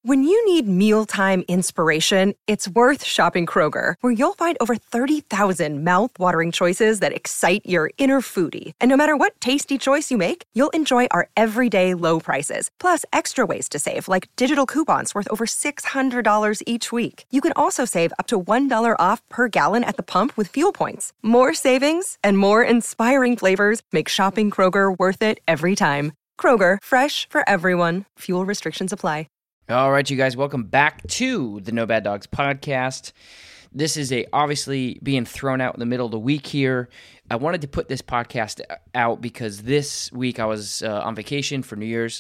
When you need mealtime inspiration, it's worth shopping Kroger, where you'll find over 30,000 mouth-watering choices that excite your inner foodie. And no matter what tasty choice you make, you'll enjoy our everyday low prices, plus extra ways to save, like digital coupons worth over $600 each week. You can also save up to $1 off per gallon at the pump with fuel points. More savings and more inspiring flavors make shopping Kroger worth it every time. Kroger, fresh for everyone. Fuel restrictions apply. All right, you guys, welcome back to the No Bad Dogs podcast. This is obviously being thrown out in the middle of the week here. I wanted to put this podcast out because this week I was on vacation for New Year's,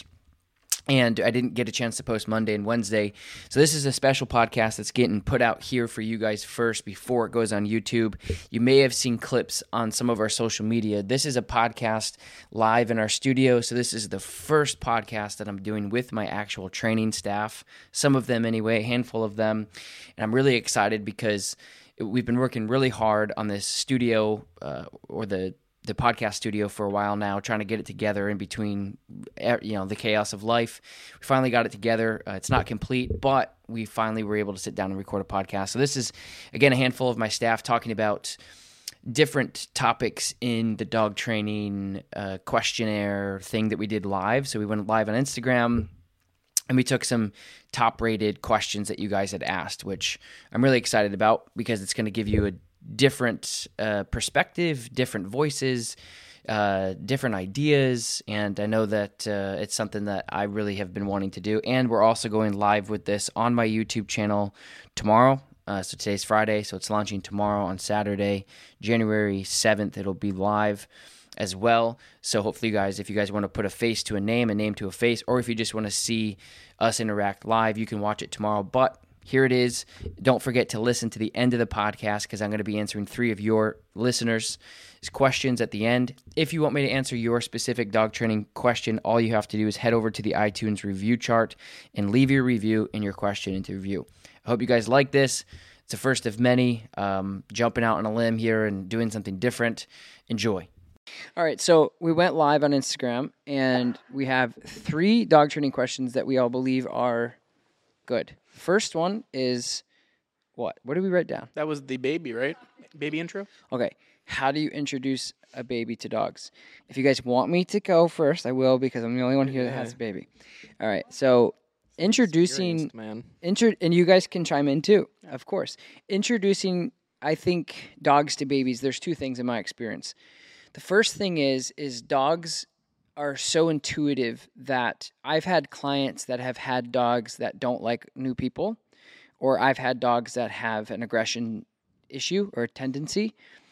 and I didn't get a chance to post Monday and Wednesday. So this is a special podcast that's getting put out here for you guys first before it goes on YouTube. You may have seen clips on some of our social media. This is a podcast live in our studio. So this is the first podcast that I'm doing with my actual training staff. Some of them anyway, a handful of them. And I'm really excited because we've been working really hard on this studio or the podcast studio for a while now, trying to get it together in between, the chaos of life. We finally got it together. It's not complete, but we finally were able to sit down and record a podcast. So this is, again, a handful of my staff talking about different topics in the dog training questionnaire thing that we did live. So we went live on Instagram, and we took some top-rated questions that you guys had asked, which I'm really excited about because it's going to give you a different perspective, different voices, different ideas, and I know that it's something that I really have been wanting to do. And we're also going live with this on my YouTube channel tomorrow. So today's Friday, so it's launching tomorrow on Saturday, January 7th. It'll be live as well. So hopefully, you guys, if you guys want to put a face to a name to a face, or if you just want to see us interact live, you can watch it tomorrow. But here it is. Don't forget to listen to the end of the podcast because I'm going to be answering 3 of your listeners' questions at the end. If you want me to answer your specific dog training question, all you have to do is head over to the iTunes review chart and leave your review and your question into review. I hope you guys like this. It's the first of many. Jumping out on a limb here and doing something different. Enjoy. All right, so we went live on Instagram, and we have 3 dog training questions that we all believe are good. First one is what? What did we write down? That was the baby, right? Baby intro? Okay. How do you introduce a baby to dogs? If you guys want me to go first, I will because I'm the only one here that has a baby. All right. So introducing, man. And you guys can chime in too, of course. Introducing, I think, dogs to babies, there's 2 things in my experience. The first thing is dogs are so intuitive that I've had clients that have had dogs that don't like new people, or I've had dogs that have an aggression issue or tendency.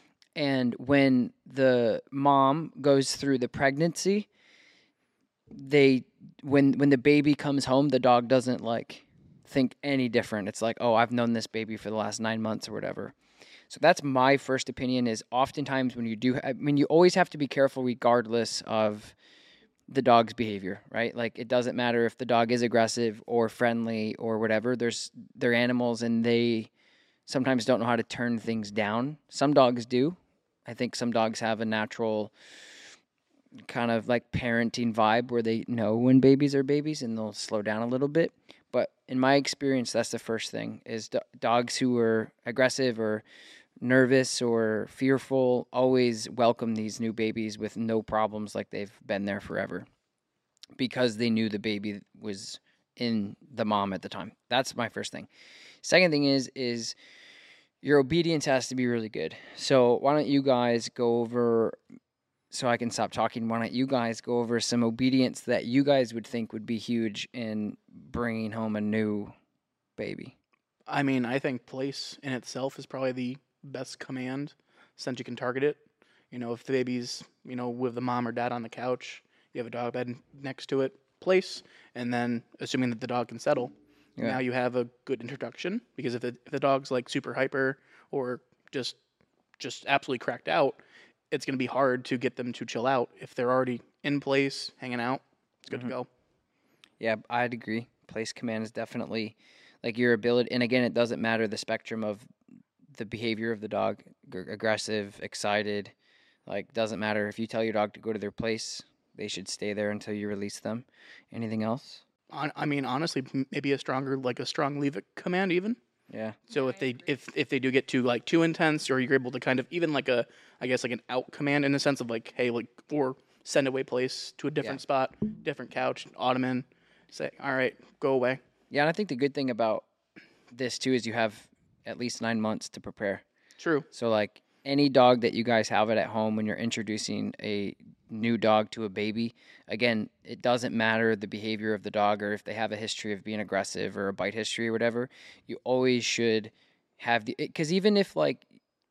And when the mom goes through the pregnancy, when the baby comes home, the dog doesn't think any different. It's like, oh, I've known this baby for the last 9 months or whatever. So that's my first opinion is oftentimes when you always have to be careful regardless of the dog's behavior, right? Like it doesn't matter if the dog is aggressive or friendly or whatever. They're animals and they sometimes don't know how to turn things down. Some dogs do. I think some dogs have a natural kind of like parenting vibe where they know when babies are babies and they'll slow down a little bit. But in my experience, that's the first thing is dogs who are aggressive or nervous or fearful always welcome these new babies with no problems, like they've been there forever because they knew the baby was in the mom at the time. That's my first thing. Second thing is your obedience has to be really good. So why don't you guys go over, so I can stop talking, why don't you guys go over some obedience that you guys would think would be huge in bringing home a new baby? I mean, I think place in itself is probably the best command since you can target it. If the baby's, with the mom or dad on the couch, you have a dog bed next to it, place, and then assuming that the dog can settle, now you have a good introduction. Because if the dog's like super hyper or just absolutely cracked out, it's going to be hard to get them to chill out. If they're already in place, hanging out, it's good to go. Yeah, I'd agree. Place command is definitely like your ability. And again, it doesn't matter the spectrum of the behavior of the dog, aggressive, excited, doesn't matter. If you tell your dog to go to their place, they should stay there until you release them. Anything else? I mean, honestly, maybe a strong leave it command even. Yeah. So if they do get too intense, or you're able to kind of even I guess like an out command in the sense of like, hey, like, or send away place to a different spot, different couch, ottoman, say, all right, go away. Yeah, and I think the good thing about this too is you have at least 9 months to prepare. True. So like any dog that you guys have it at home when you're introducing a new dog to a baby, again, it doesn't matter the behavior of the dog or if they have a history of being aggressive or a bite history or whatever. You always should have because even if like,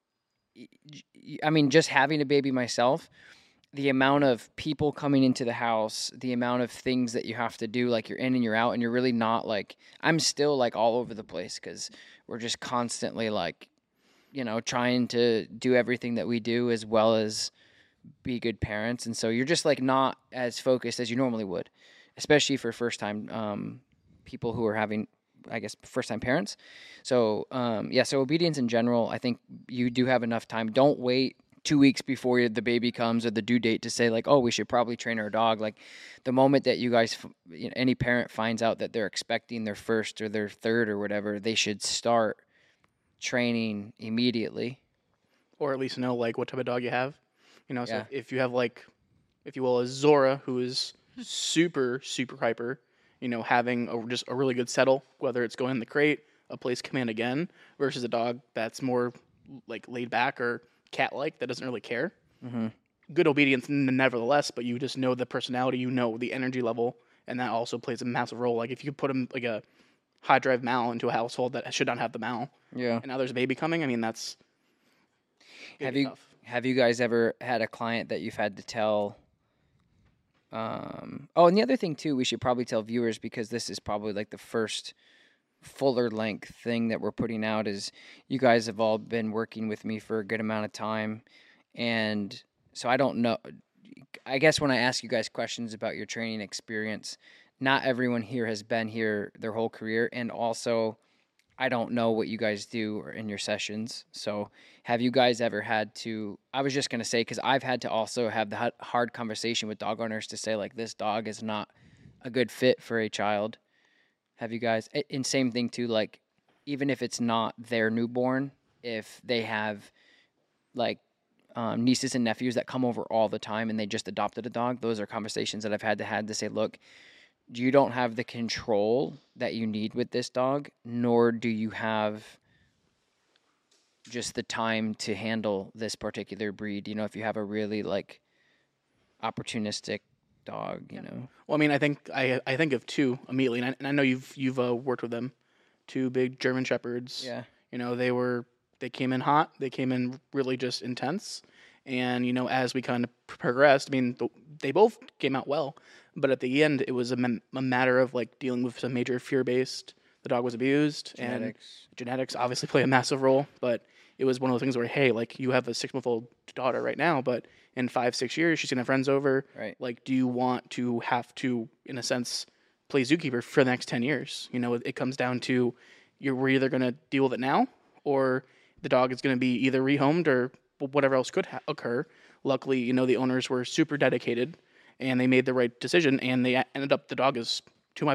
I mean, just having a baby myself, the amount of people coming into the house, the amount of things that you have to do, like you're in and you're out, and you're really not like, I'm still like all over the place because we're just constantly like, trying to do everything that we do as well as be good parents. And so you're just like not as focused as you normally would, especially for first time people who are having, I guess, first time parents. So, so obedience in general, I think you do have enough time. Don't wait 2 weeks before the baby comes or the due date to say like, oh, we should probably train our dog. Like the moment that you guys, any parent finds out that they're expecting their first or their third or whatever, they should start training immediately. Or at least know like what type of dog you have. So Yeah. if you have like, if you will, a Zora who is super, super hyper, having just a really good settle, whether it's going in the crate, a place command again, versus a dog that's more like laid back or cat-like that doesn't really care. Mm-hmm. Good obedience nevertheless, but you just know the personality, the energy level, and that also plays a massive role. Like if you put him like a high drive mal into a household that should not have the mal, and now there's a baby coming, I mean, that's Have you guys ever had a client that you've had to tell? And the other thing too, we should probably tell viewers, because this is probably like the first fuller length thing that we're putting out, is you guys have all been working with me for a good amount of time. And so I don't know, I guess when I ask you guys questions about your training experience, not everyone here has been here their whole career. And also I don't know what you guys do in your sessions. So have you guys ever had to, I was just going to say, because I've had to also have the hard conversation with dog owners to say like, this dog is not a good fit for a child. Have you guys, and same thing too, like even if it's not their newborn, if they have like nieces and nephews that come over all the time and they just adopted a dog, those are conversations that I've had to say, look, you don't have the control that you need with this dog, nor do you have just the time to handle this particular breed. If you have a really like opportunistic dog, Well, I mean, I think of two immediately, and I know you've worked with them, two big German Shepherds. Yeah. They came in hot. They came in really just intense, and as we kind of progressed, I mean, they both came out well, but at the end, it was a matter of like dealing with some major fear-based. The dog was abused, and genetics obviously play a massive role. But it was one of those things where, hey, like you have a 6-month-old daughter right now, but in 5-6 years, she's gonna have friends over. Right. Like, do you want to have to, in a sense, play zookeeper for the next 10 years? It comes down to we're either gonna deal with it now, or the dog is gonna be either rehomed or whatever else could occur. Luckily, the owners were super dedicated, and they made the right decision, and they ended up, the dog is, to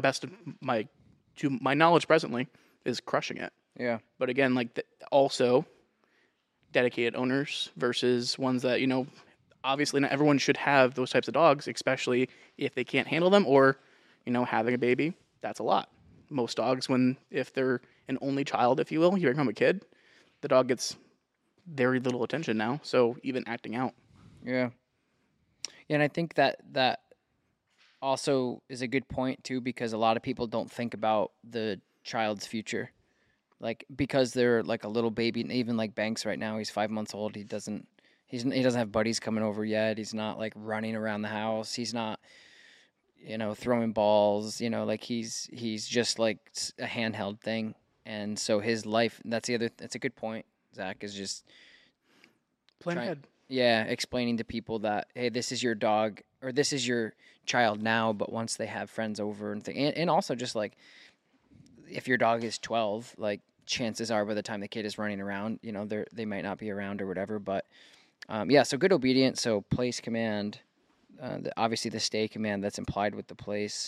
my knowledge presently, is crushing it. Yeah. But again, like also dedicated owners versus ones that, obviously not everyone should have those types of dogs, especially if they can't handle them, or, having a baby, that's a lot. Most dogs, if they're an only child, if you will, you bring home a kid, the dog gets very little attention now. So even acting out. Yeah. Yeah, and I think that also is a good point too, because a lot of people don't think about the child's future. Like, because they're like a little baby, and even like Banks right now, he's 5 months old. He doesn't have buddies coming over yet. He's not like running around the house. He's not, throwing balls, like he's just like a handheld thing. And so his life, that's a good point, Zach, is just plan ahead. Yeah, explaining to people that, hey, this is your dog, or this is your child now, but once they have friends over and also just like, if your dog is 12, like chances are by the time the kid is running around, they might not be around or whatever. But so good obedience. So place command, obviously the stay command that's implied with the place.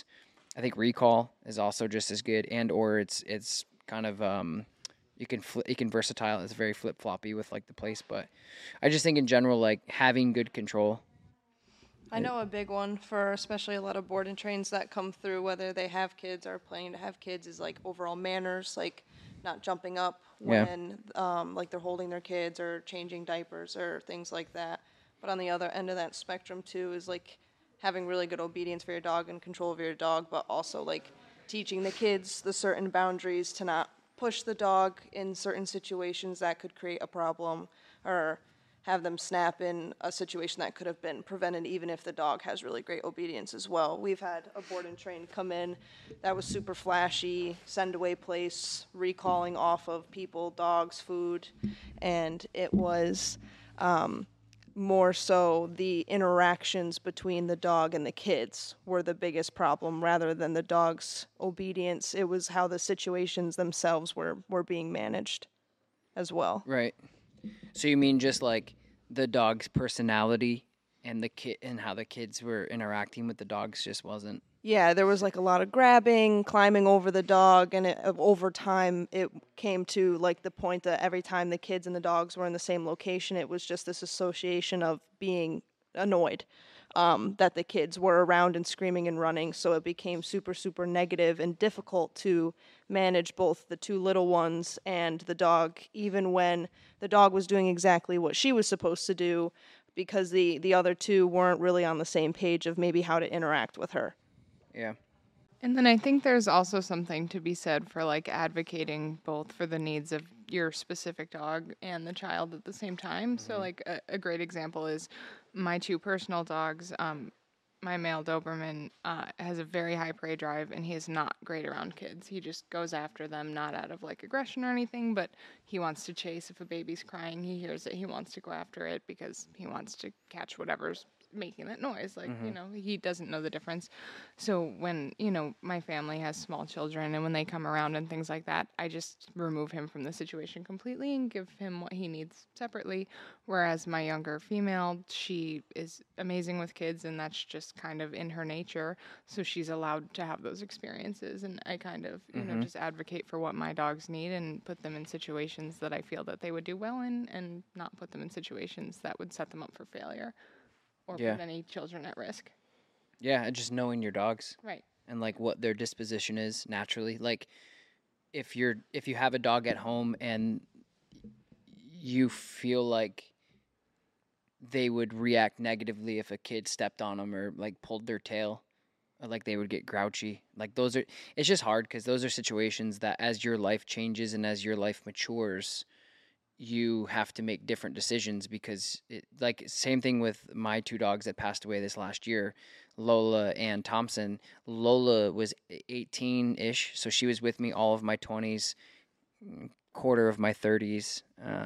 I think recall is also just as good, and or it's kind of you can versatile. It's very flip floppy with like the place, but I just think in general like having good control. I know a big one for especially a lot of board and trains that come through, whether they have kids or planning to have kids, is like overall manners, like not jumping up Yeah. when like they're holding their kids or changing diapers or things like that. But on the other end of that spectrum too is like having really good obedience for your dog and control of your dog, but also like teaching the kids the certain boundaries to not push the dog in certain situations that could create a problem or have them snap in a situation that could have been prevented even if the dog has really great obedience as well. We've had a board and train come in that was super flashy, send away place, recalling off of people, dogs, food, and it was more so the interactions between the dog and the kids were the biggest problem rather than the dog's obedience. It was how the situations themselves were being managed as well. Right. So you mean just like the dog's personality and the kid and how the kids were interacting with the dogs just wasn't. Yeah, there was like a lot of grabbing, climbing over the dog, and over time it came to like the point that every time the kids and the dogs were in the same location, it was just this association of being annoyed that the kids were around and screaming and running. So it became super, super negative and difficult to manage both the two little ones and the dog, even when the dog was doing exactly what she was supposed to do, because the other two weren't really on the same page of maybe how to interact with her. Yeah. And then I think there's also something to be said for like advocating both for the needs of your specific dog and the child at the same time. So like a great example is my two personal dogs. My male Doberman has a very high prey drive, and he is not great around kids. He just goes after them, not out of like aggression or anything, but he wants to chase. If a baby's crying, he hears it, he wants to go after it because he wants to catch whatever's making that noise. Like, you know, he doesn't know the difference. So when, you know, my family has small children and when they come around and things like that, I just remove him from the situation completely and give him what he needs separately. Whereas my younger female, she is amazing with kids and that's just kind of in her nature. So she's allowed to have those experiences. And I kind of, you know, just advocate for what my dogs need and put them in situations that I feel that they would do well in and not put them in situations that would set them up for failure or Yeah. put any children at risk. Yeah, and just knowing your dogs Right. and like what their disposition is naturally. Like if you have a dog at home and you feel like they would react negatively if a kid stepped on them or like pulled their tail, or like they would get grouchy. Like those are, it's just hard because those are situations that as your life changes and as your life matures, you have to make different decisions because like same thing with my two dogs that passed away this last year, Lola and Thompson. Lola was 18-ish, so she was with me all of my 20s, quarter of my 30s.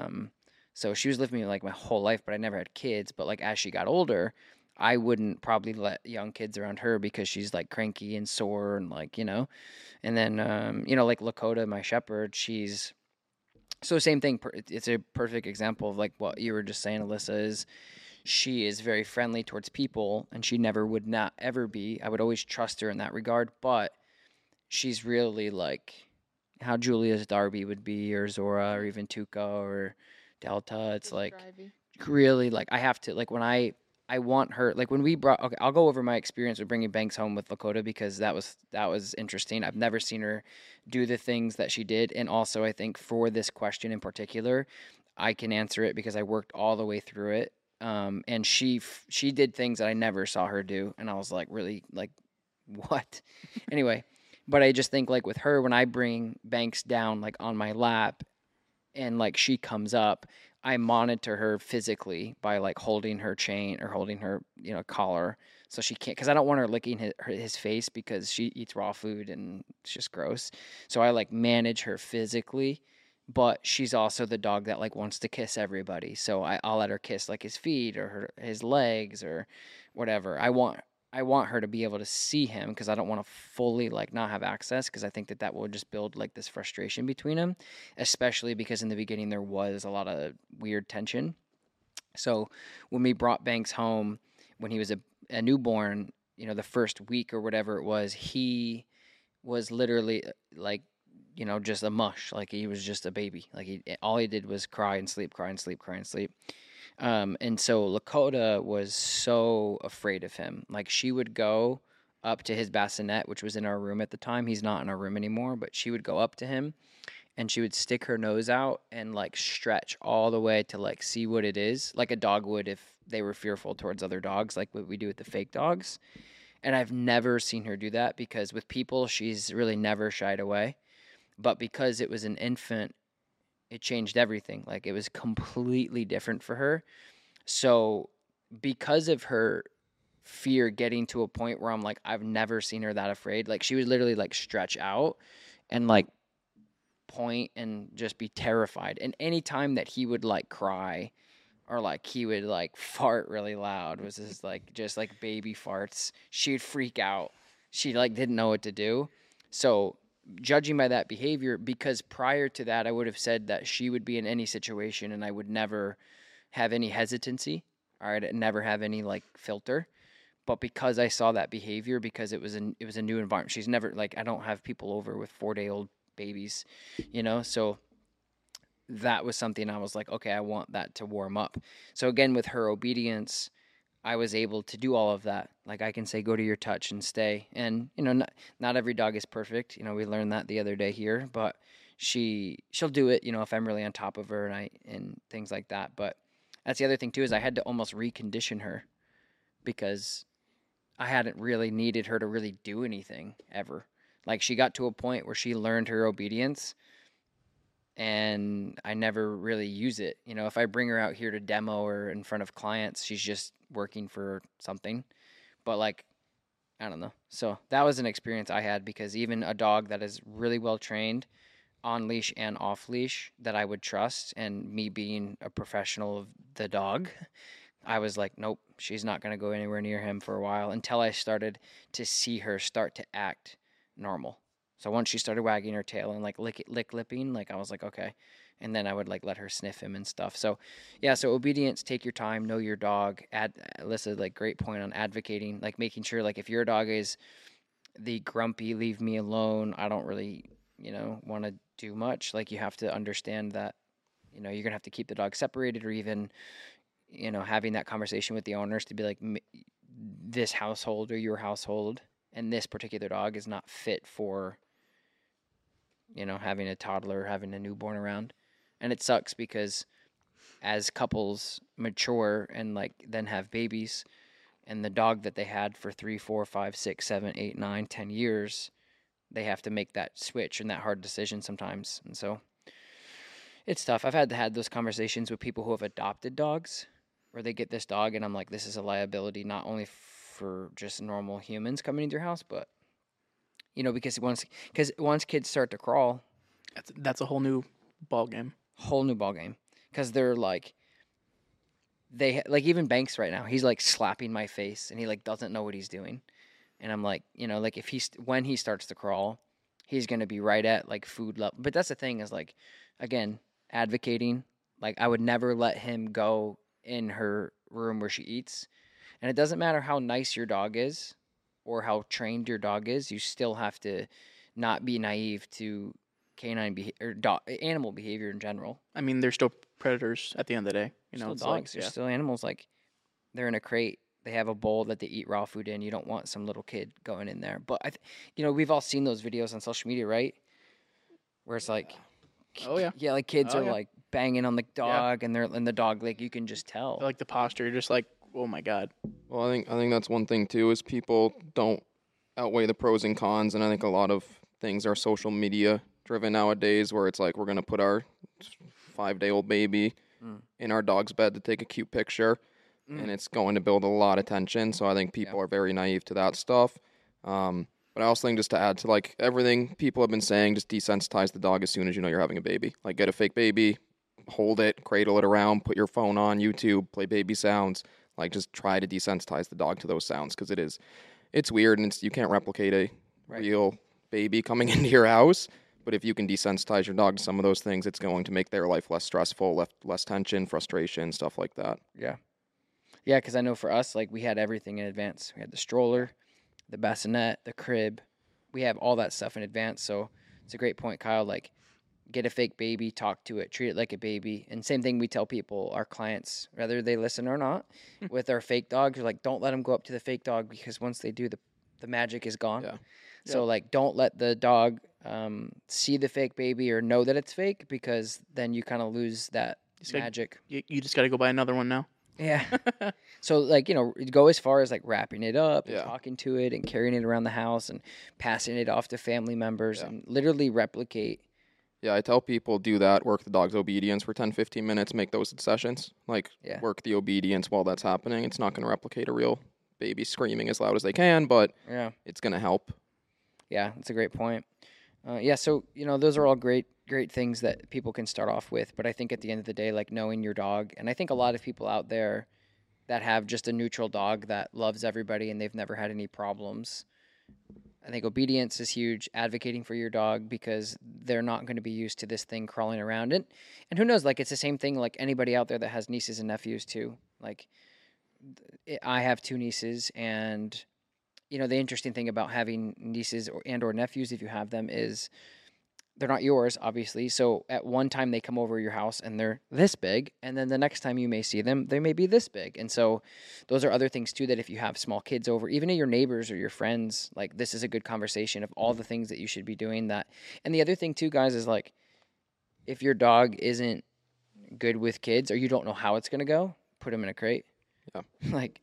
So she was with me like my whole life, but I never had kids. But like as she got older, I wouldn't probably let young kids around her because she's like cranky and sore and like, you know. And then, you know, like Lakota, my shepherd, she's so same thing. It's a perfect example of like what you were just saying, Alyssa, is she is very friendly towards people and she never would not ever be. I would always trust her in that regard, but she's really like how Julia's Darby would be or Zora or even Tuca or Delta. It's like really like I have to like when I want her like when we brought okay I'll go over my experience with bringing Banks home with Lakota because that was interesting. I've never seen her do the things that she did, and also I think for this question in particular I can answer it because I worked all the way through it, and she did things that I never saw her do, and I was like really like what anyway. But I just think like with her when I bring Banks down like on my lap and like she comes up, I monitor her physically by like holding her chain or holding her, you know, collar so she can't, because I don't want her licking his face because she eats raw food and it's just gross. So I like manage her physically, but she's also the dog that like wants to kiss everybody. So I'll let her kiss like his feet or his legs or whatever. I want her to be able to see him because I don't want to fully like not have access because I think that will just build like this frustration between them, especially because in the beginning there was a lot of weird tension. So when we brought Banks home when he was a newborn, you know, the first week or whatever it was, he was literally like, you know, just a mush. Like he was just a baby. Like all he did was cry and sleep, cry and sleep, cry and sleep. And so Lakota was so afraid of him. Like she would go up to his bassinet, which was in our room at the time. He's not in our room anymore, but she would go up to him and she would stick her nose out and like stretch all the way to like see what it is, like a dog would if they were fearful towards other dogs, like what we do with the fake dogs. And I've never seen her do that because with people, she's really never shied away. But because it was an infant, it changed everything. Like it was completely different for her. So because of her fear getting to a point where I'm like, I've never seen her that afraid. Like she would literally like stretch out and like point and just be terrified. And any time that he would like cry or like he would like fart really loud, was this like just like baby farts, she'd freak out. She like didn't know what to do. So judging by that behavior, because prior to that I would have said that she would be in any situation and I would never have any hesitancy, all right, never have any like filter. But because I saw that behavior, because it was a new environment, she's never like, I don't have people over with 4-day-old babies, you know, so that was something I was like, okay, I want that to warm up. So again, with her obedience, I was able to do all of that. Like I can say, go to your touch and stay. And, you know, not every dog is perfect. You know, we learned that the other day here, but she'll do it, you know, if I'm really on top of her and things like that. But that's the other thing too, is I had to almost recondition her because I hadn't really needed her to really do anything ever. Like she got to a point where she learned her obedience and I never really use it. You know, if I bring her out here to demo or in front of clients, she's just working for something. But like, I don't know. So that was an experience I had because even a dog that is really well trained on leash and off leash that I would trust, and me being a professional of the dog, I was like, nope, she's not going to go anywhere near him for a while until I started to see her start to act normal. So once she started wagging her tail and like lipping, like I was like, okay. And then I would like let her sniff him and stuff. So yeah, so obedience, take your time, know your dog. Alyssa, like great point on advocating, like making sure like if your dog is the grumpy, leave me alone, I don't really, you know, want to do much. Like you have to understand that, you know, you're going to have to keep the dog separated or even, you know, having that conversation with the owners to be like, this household or your household and this particular dog is not fit for, you know, having a toddler or having a newborn around. And it sucks because as couples mature and like then have babies and the dog that they had for 3, 4, 5, 6, 7, 8, 9, 10 years, they have to make that switch and that hard decision sometimes. And so it's tough. I've had those conversations with people who have adopted dogs where they get this dog and I'm like, this is a liability not only for just normal humans coming into your house, but you know, because once kids start to crawl, that's a whole new ball game. Because they're like, like even Banks right now, he's like slapping my face and he like doesn't know what he's doing, and I'm like, you know, like if when he starts to crawl, he's gonna be right at like food level. But that's the thing is like, again, advocating. Like I would never let him go in her room where she eats, and it doesn't matter how nice your dog is or how trained your dog is, you still have to not be naive to canine or animal behavior in general. I mean, they're still predators at the end of the day. You know, still it's dogs. like, They're still animals. Like they're in a crate. They have a bowl that they eat raw food in. You don't want some little kid going in there. But you know, we've all seen those videos on social media, right? Where it's like, oh yeah, yeah, like kids are yeah. like banging on the dog, and they're in the dog, like you can just tell. Like the posture, you're just like, oh my god. Well, I think that's one thing too is people don't outweigh the pros and cons, and I think a lot of things are social media driven nowadays, where it's like we're gonna put our 5-day-old baby in our dog's bed to take a cute picture, and it's going to build a lot of tension. So I think people are very naive to that stuff. But I also think just to add to like everything people have been saying, just desensitize the dog as soon as you know you're having a baby. Like get a fake baby, hold it, cradle it around, put your phone on YouTube, play baby sounds. Like just try to desensitize the dog to those sounds because it's weird and you can't replicate a real baby coming into your house. But if you can desensitize your dog to some of those things, it's going to make their life less stressful, less tension, frustration, stuff like that. Yeah. Yeah, because I know for us, like we had everything in advance. We had the stroller, the bassinet, the crib. We have all that stuff in advance. So it's a great point, Kyle. Like, get a fake baby, talk to it, treat it like a baby. And same thing we tell people, our clients, whether they listen or not, with our fake dogs, like, don't let them go up to the fake dog, because once they do, the magic is gone. Yeah. So, like, don't let the dog see the fake baby or know that it's fake, because then you kind of lose that magic. You just got to go buy another one now. Yeah. So, like, go as far as, like, wrapping it up and Yeah. talking to it and carrying it around the house and passing it off to family members and literally replicate. Yeah, I tell people do that, work the dog's obedience for 10, 15 minutes, make those sessions. Like, work the obedience while that's happening. It's not going to replicate a real baby screaming as loud as they can, but it's going to help. Yeah, that's a great point. So, those are all great things that people can start off with. But I think at the end of the day, like, knowing your dog, and I think a lot of people out there that have just a neutral dog that loves everybody and they've never had any problems, I think obedience is huge, advocating for your dog, because they're not going to be used to this thing crawling around. And who knows, like, it's the same thing like anybody out there that has nieces and nephews too. Like, I have 2 nieces, and the interesting thing about having nieces or nephews, if you have them, is they're not yours, obviously. So at one time they come over your house and they're this big, and then the next time you may see them, they may be this big. And so those are other things too, that if you have small kids over, even your neighbors or your friends, like, this is a good conversation of all the things that you should be doing. That. And the other thing too, guys, is like, if your dog isn't good with kids or you don't know how it's going to go, put him in a crate. Yeah. Like,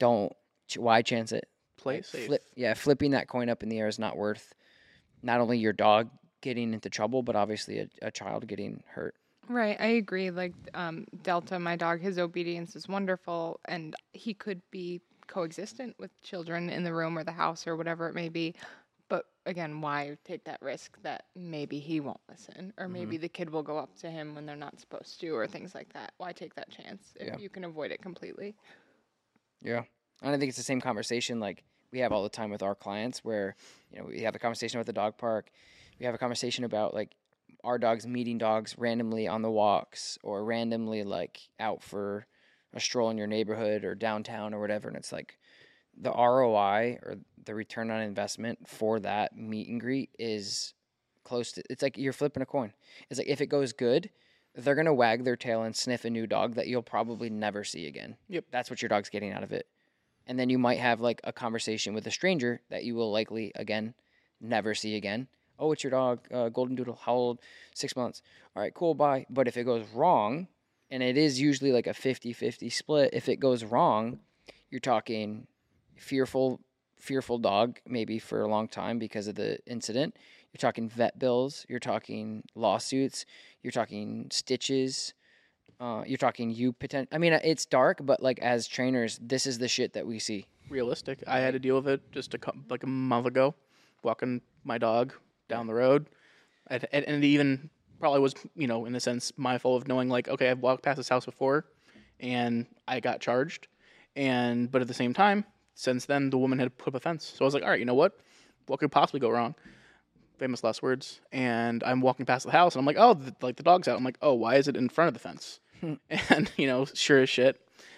why chance it? Play safe. Flipping that coin up in the air is not worth not only your dog getting into trouble, but obviously a child getting hurt. Right, I agree. Like, Delta, my dog, his obedience is wonderful, and he could be coexistent with children in the room or the house or whatever it may be. But again, why take that risk that maybe he won't listen, or maybe the kid will go up to him when they're not supposed to, or things like that? Why take that chance if you can avoid it completely? Yeah. And I think it's the same conversation like we have all the time with our clients, where, we have a conversation about the dog park. We have a conversation about, like, our dogs meeting dogs randomly on the walks, or randomly, like, out for a stroll in your neighborhood or downtown or whatever. And it's like the ROI, or the return on investment for that meet and greet, is close to, it's like you're flipping a coin. It's like, if it goes good, they're going to wag their tail and sniff a new dog that you'll probably never see again. Yep. That's what your dog's getting out of it. And then you might have, like, a conversation with a stranger that you will likely, again, never see again. Oh, it's your dog, Golden Doodle. How old? 6 months. All right, cool, bye. But if it goes wrong, and it is usually like a 50-50 split, if it goes wrong, you're talking fearful dog, maybe for a long time because of the incident. You're talking vet bills. You're talking lawsuits. You're talking stitches. You're talking I mean, it's dark, but, like, as trainers, this is the shit that we see. Realistic. I had to deal with it just like a month ago, walking my dog down the road, and it even probably was, in a sense, my fault of knowing, like, okay, I've walked past this house before, and I got charged, but at the same time, since then, the woman had put up a fence. So I was like, all right, you know what could possibly go wrong? Famous last words. And I'm walking past the house, and I'm like, oh, the dog's out. I'm like, oh, why is it in front of the fence? And, sure as shit,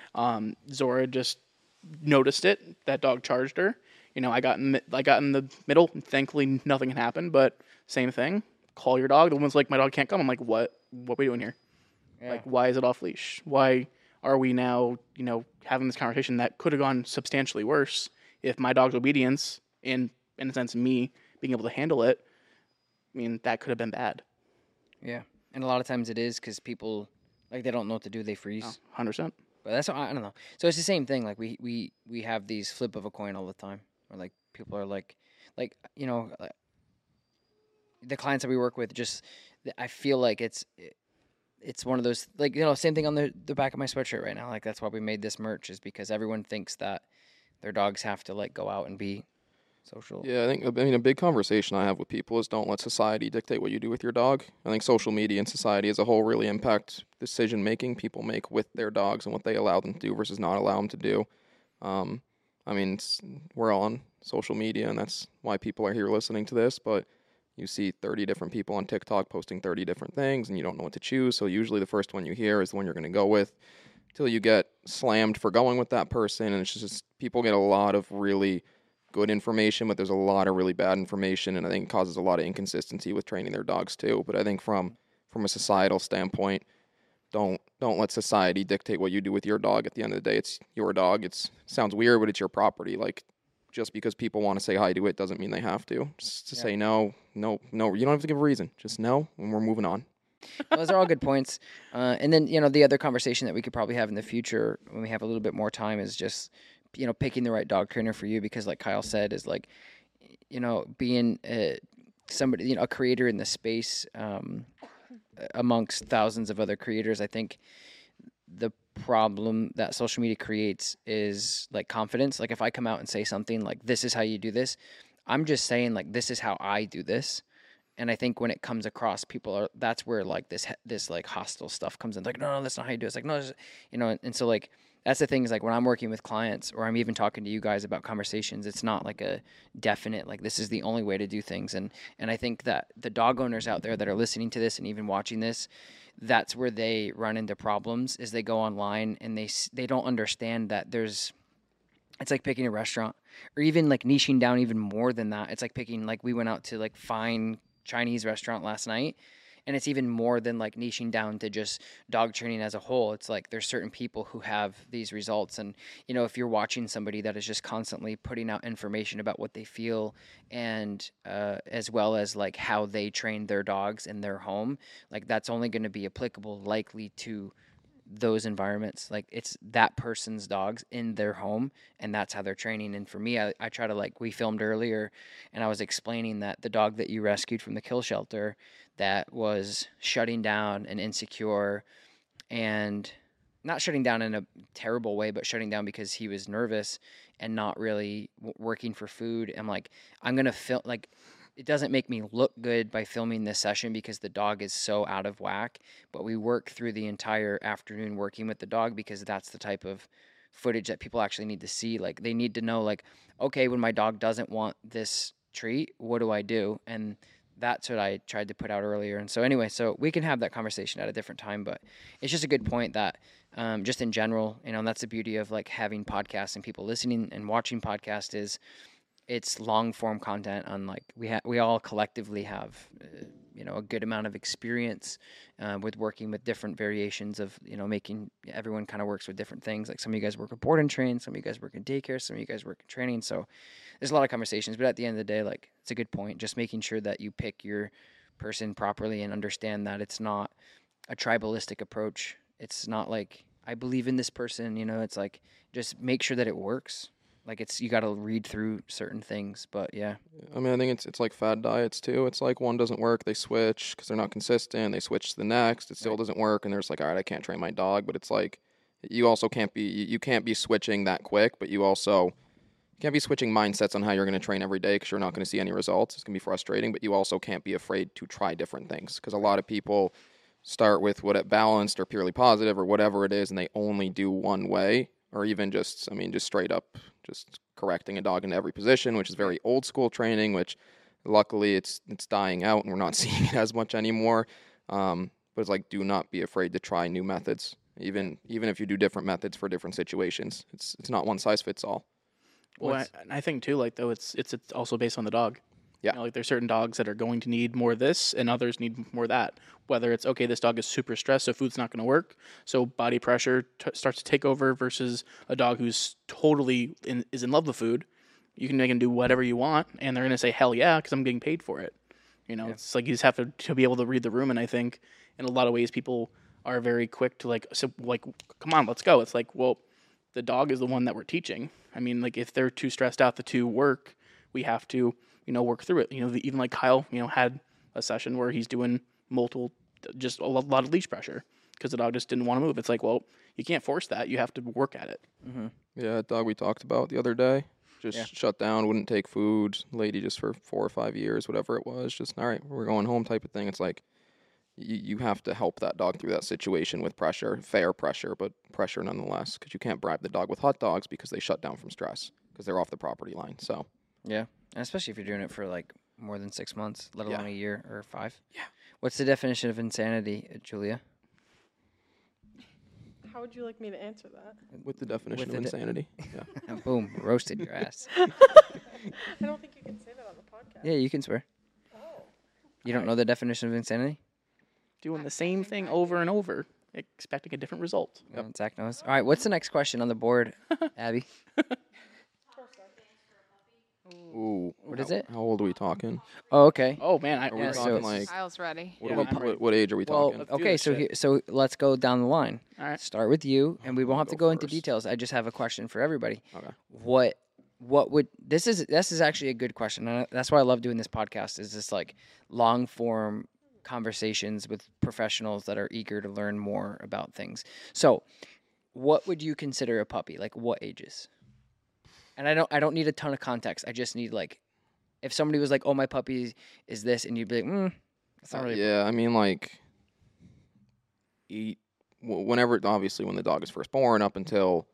Zora just noticed it. That dog charged her. I got in the middle. Thankfully, nothing had happened. But same thing. Call your dog. The woman's like, my dog can't come. I'm like, what? What are we doing here? Yeah. Like, why is it off leash? Why are we now, having this conversation that could have gone substantially worse if my dog's obedience, and in a sense, me being able to handle it, I mean, that could have been bad. Yeah, and a lot of times it is because people, like, they don't know what to do. They freeze. 100%. But that's, I don't know. So it's the same thing. Like, we have these flip of a coin all the time. Or, like, people are like, the clients that we work with, just, I feel like it's one of those, like, same thing on the back of my sweatshirt right now. Like, that's why we made this merch, is because everyone thinks that their dogs have to, like, go out and be social. Yeah, I mean, a big conversation I have with people is don't let society dictate what you do with your dog. I think social media and society as a whole really impact decision-making people make with their dogs and what they allow them to do versus not allow them to do. I mean, we're on social media, and that's why people are here listening to this, but you see 30 different people on TikTok posting 30 different things, and you don't know what to choose, so usually the first one you hear is the one you're going to go with until you get slammed for going with that person, and it's just people get a lot of really good information, but there's a lot of really bad information, and I think it causes a lot of inconsistency with training their dogs too. But I think from a societal standpoint, don't let society dictate what you do with your dog. At the end of the day, it's your dog. It sounds weird, but it's your property. Like, just because people want to say hi to it doesn't mean they have to. Just to say no. You don't have to give a reason. Just no, and we're moving on. Those are all good points. And then, the other conversation that we could probably have in the future when we have a little bit more time is just, picking the right dog trainer for you, because like Kyle said, is like, being somebody, a creator in the space amongst thousands of other creators. I think the problem that social media creates is like confidence. Like if I come out and say something like, this is how you do this, I'm just saying like, this is how I do this. And I think when it comes across, that's where like this like hostile stuff comes in. Like, no, that's not how you do it. It's like, no, and so like, that's the thing is like when I'm working with clients or I'm even talking to you guys about conversations, it's not like a definite, like this is the only way to do things. And I think that the dog owners out there that are listening to this and even watching this, that's where they run into problems is they go online and they don't understand that it's like picking a restaurant or even like niching down even more than that. It's like picking, like we went out to like fine Chinese restaurant last night, and it's even more than like niching down to just dog training as a whole. It's like there's certain people who have these results, and if you're watching somebody that is just constantly putting out information about what they feel and as well as like how they train their dogs in their home, like that's only going to be applicable likely to those environments. Like it's that person's dogs in their home and that's how they're training. And for me, I try to, like, we filmed earlier and I was explaining that the dog that you rescued from the kill shelter that was shutting down and insecure, and not shutting down in a terrible way, but shutting down because he was nervous and not really working for food. I'm like, I'm going to film, like, it doesn't make me look good by filming this session because the dog is so out of whack, but we work through the entire afternoon working with the dog because that's the type of footage that people actually need to see. Like they need to know, like, okay, when my dog doesn't want this treat, what do I do? And that's what I tried to put out earlier. And so anyway, so we can have that conversation at a different time, but it's just a good point that just in general, and that's the beauty of like having podcasts and people listening and watching podcasts is it's long form content on, like, we all collectively have a good amount of experience with working with different variations of making, everyone kind of works with different things. Like some of you guys work with board and train, some of you guys work in daycare, some of you guys work in training. So there's a lot of conversations, but at the end of the day, like, it's a good point. Just making sure that you pick your person properly and understand that it's not a tribalistic approach. It's not like, I believe in this person, it's like, just make sure that it works. Like you got to read through certain things, but yeah. I mean, I think it's like fad diets too. It's like one doesn't work, they switch because they're not consistent. They switch to the next, it still doesn't work, and they're just like, all right, I can't train my dog. But it's like you also can't be switching that quick, but you can't be switching mindsets on how you're going to train every day because you're not going to see any results. It's going to be frustrating, but you also can't be afraid to try different things because a lot of people start with what it balanced or purely positive or whatever it is, and they only do one way, or even just straight up just correcting a dog in every position, which is very old school training, which luckily it's dying out and we're not seeing it as much anymore. But it's like, do not be afraid to try new methods, even if you do different methods for different situations. It's not one size fits all. Well, I think too, like, though, it's also based on the dog. Yeah. Like there's certain dogs that are going to need more of this and others need more of that. Whether it's, okay, this dog is super stressed, so food's not going to work, so body pressure starts to take over, versus a dog who's totally is in love with food. You can make them do whatever you want, and they're going to say, hell yeah, because I'm getting paid for it. It's like you just have to be able to read the room, and I think in a lot of ways people are very quick to like, come on, let's go. It's like, well, the dog is the one that we're teaching. I mean, like, if they're too stressed out, the two work, we have to work through it. Even like Kyle, had a session where he's doing multiple, just a lot of leash pressure because the dog just didn't want to move. It's like, well, you can't force that. You have to work at it. Mm-hmm. Yeah, that dog we talked about the other day just shut down, wouldn't take food. Lady just for 4 or 5 years, whatever it was, just, all right, we're going home type of thing. It's like you have to help that dog through that situation with pressure, fair pressure, but pressure nonetheless, because you can't bribe the dog with hot dogs because they shut down from stress because they're off the property line. So yeah, and especially if you're doing it for like more than 6 months, let alone a year or 5. Yeah. What's the definition of insanity, Julia? How would you like me to answer that? With the definition of insanity. Yeah. Boom, roasted your ass. I don't think you can say that on the podcast. Yeah, you can swear. Oh. You don't know the definition of insanity? Doing the same thing over and over, expecting a different result. Well, Zach knows. All right, what's the next question on the board, Abby? Ooh, What is it? How old are we talking? Oh, okay. Oh man, Are we Yeah, talking so- like Kyle's ready. what, Yeah, what, I'm ready. what age are we Well, talking? do okay, this so shit. so let's go down the line. all right. Start with you, and we won't have to Go go into first. details. I just have a question for everybody. Okay. What would this is actually a good question, and that's why I love doing this podcast. Is this like long form conversations with professionals that are eager to learn more about things. So, what would you consider a puppy? Like what ages? And I don't need a ton of context. I just need like if somebody was like, "Oh, my puppy is this," and you'd be like, "That's not really." Yeah, I mean, like, whenever, obviously, when the dog is first born, up until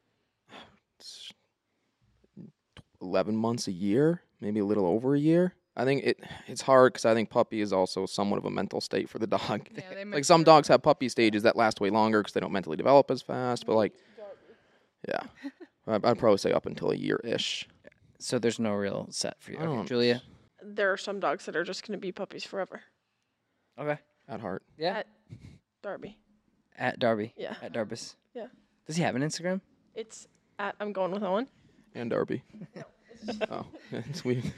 11 months, a year, maybe a little over a year. I think it's hard because I think puppy is also somewhat of a mental state for the dog. Yeah, they Like some mature. dogs have puppy stages that last way longer because they don't mentally develop as fast. But like, yeah, I'd probably say up until a year-ish. So there's no real set for you, I okay, don't- Julia. There are some dogs that are just going to be puppies forever. Okay. At heart. Yeah. At Darby. At Darby. Yeah. At Darbus. Yeah. Does he have an Instagram? It's at I'm going with Owen. And Darby. Oh, it's weird.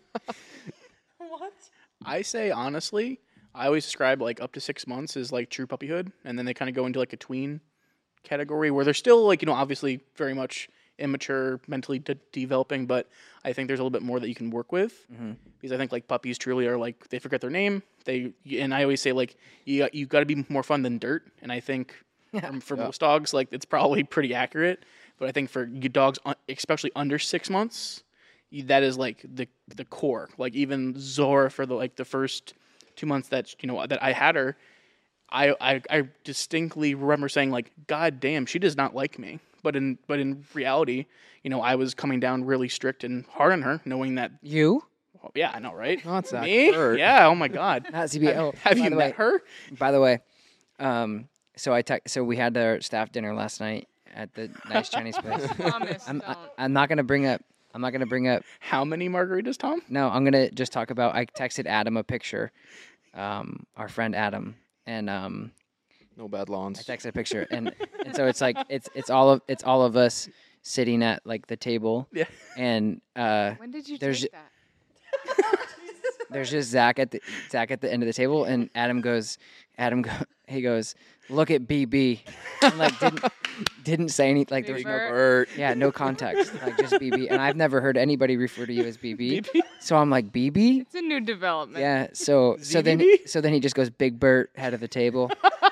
What? I say honestly, I always describe like up to 6 months as like true puppyhood, and then they kind of go into like a tween category where they're still like obviously very much immature, mentally developing, but I think there's a little bit more that you can work with because I think like puppies truly are like they forget their name. And I always say like you got to be more fun than dirt, and I think for most dogs like it's probably pretty accurate. But I think for your dogs, especially under 6 months, that is like the core. Like even Zora for the first 2 months that that I had her, I distinctly remember saying like, God damn, she does not like me. But in reality, I was coming down really strict and hard on her, knowing that. You? Well, yeah, I know, right? Not Zach Me? Burt. Yeah. Oh my God. Not CBO. Have By you the met way- her? By the way, so we had our staff dinner last night at the nice Chinese place. Promise, I'm don't. not gonna bring up. How many margaritas, Tom? No, I'm gonna just talk about. I texted Adam a picture, our friend Adam, and No bad lawns. I texted a picture, and so it's like it's all of us sitting at like the table, Yeah. and When did you there's- take that? there's just Zach at the end of the table, and he goes, "Look at BB," and like didn't say anything. Like there was no Bert. yeah, no context, like just BB. And I've never heard anybody refer to you as BB. So I'm like BB. It's a new development. Yeah. So then he just goes Big Bert, head of the table.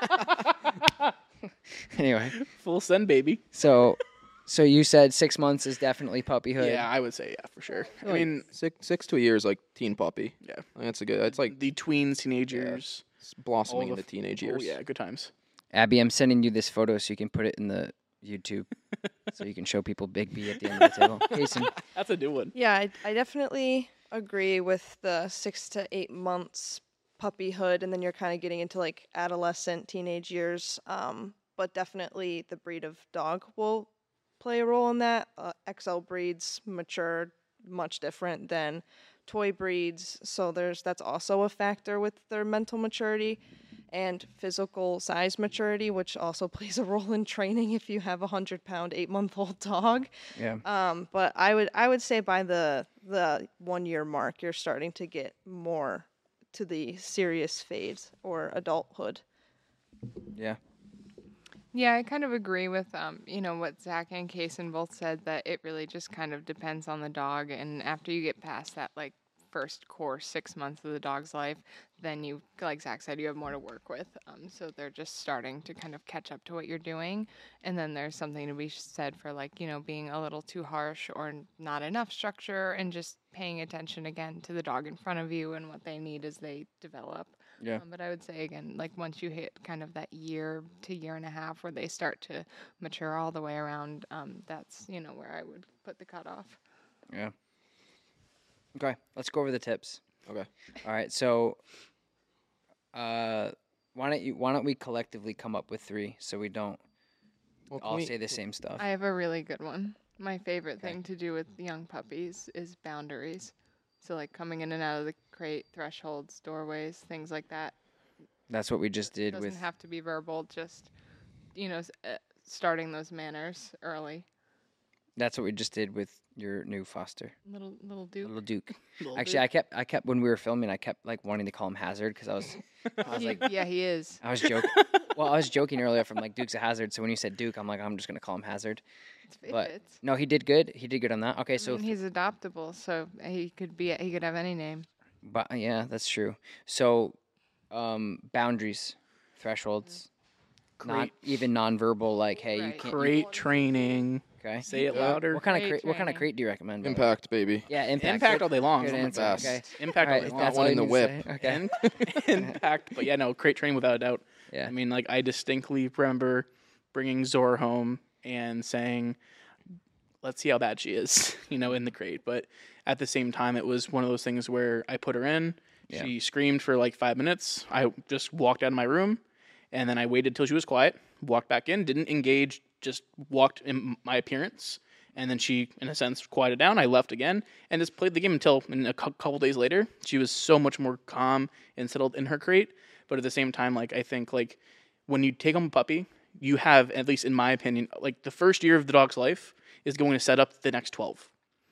Anyway, Full send, baby. so you said 6 months is definitely puppyhood. Yeah, I would say for sure. I mean, six to a year is like teen puppy. yeah. I think that's a good. It's like The tweens, teenagers. blossoming all into the teenage Oh years. yeah, good times. Abby, I'm sending you this photo so you can put it in the YouTube, so you can show people Big B at the end of the table. Jason, That's a new one. Yeah, I definitely agree with the 6 to 8 months puppyhood, and then you're kind of getting into like adolescent, teenage years. But definitely the breed of dog will play a role in that. XL breeds mature much different than toy breeds, so that's also a factor with their mental maturity and physical size maturity, which also plays a role in training if you have a 100-pound 8-month-old dog. yeah. But I would say by the 1 year mark, you're starting to get more to the serious phase or adulthood. Yeah. Yeah, I kind of agree with what Zach and Kaysen both said, that it really just kind of depends on the dog, and after you get past that like first core 6 months of the dog's life, then you, like Zach said, you have more to work with. So they're just starting to kind of catch up to what you're doing, and then there's something to be said for like being a little too harsh or not enough structure, and just paying attention again to the dog in front of you and what they need as they develop. Yeah. But I would say again, like once you hit kind of that year to year and a half where they start to mature all the way around, that's where I would put the cutoff. Yeah. Okay, let's go over the tips. Okay. All right, so why don't we collectively come up with 3 so we don't Well, all say the same stuff? I have a really good one. My favorite thing to do with young puppies is boundaries. So like coming in and out of the crate, thresholds, doorways, things like that. That's what we just did Doesn't with. have to be verbal, just starting those manners early. That's what we just did with your new foster, Little Duke. little Duke. Little Actually, bit. I kept when we were filming, I kept like wanting to call him Hazard because I was Yeah, he is. I was joking. Well, I was joking earlier from like Duke's a Hazard. So when you said Duke, I'm like, I'm just gonna call him Hazard. It But fits. no, he did good. He did good on that. Okay, I so mean, he's adoptable, so he could have any name. but yeah, that's true. So boundaries, thresholds, not Crate. even nonverbal. Like, hey, you Right. can't. Crate training. Okay. Say it louder. What kind of Crate crate? What kind of training. crate do you recommend? Billy? Impact, baby. Yeah, impact. Impact Good- all day long. Good Oh my answer. gosh. Okay. Impact All all right, day long. that's one all in you the need whip. to say? Okay. Impact, but yeah, no, crate training without a doubt. Yeah. I mean, like I distinctly remember bringing Zora home and saying, "Let's see how bad she is," in the crate. But at the same time, it was one of those things where I put her in. Yeah. She screamed for like 5 minutes. I just walked out of my room, and then I waited till she was quiet. Walked back in, didn't engage, just walked in my appearance. And then she, in a sense, quieted down. I left again and just played the game until a couple days later, she was so much more calm and settled in her crate. But at the same time, like I think like when you take home a puppy, you have, at least in my opinion, like the first year of the dog's life is going to set up the next 12.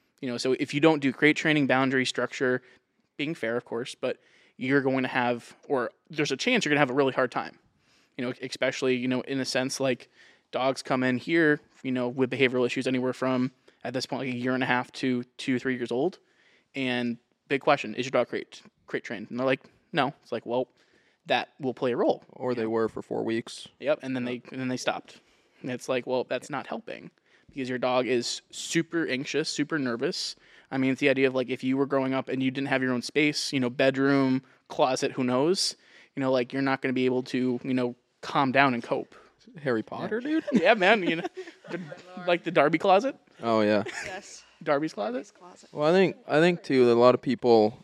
So if you don't do crate training, boundary structure, being fair, of course, but you're going to have, or there's a chance you're going to have a really hard time. Especially, in a sense, like dogs come in here, with behavioral issues anywhere from, at this point, like a year and a half to 2-3 years old. And big question, is your dog crate trained? And they're like, no. It's like, well, that will play a role. Or they were for 4 weeks. Yep. And then they stopped. And it's like, well, that's not helping because your dog is super anxious, super nervous. I mean, it's the idea of like if you were growing up and you didn't have your own space, bedroom, closet, who knows, like you're not going to be able to, calm down and cope. Harry Potter, dude? Yeah, man. Like the Darby closet, Oh, yeah. Yes. Darby's closet. Closet. Well, I think too that a lot of people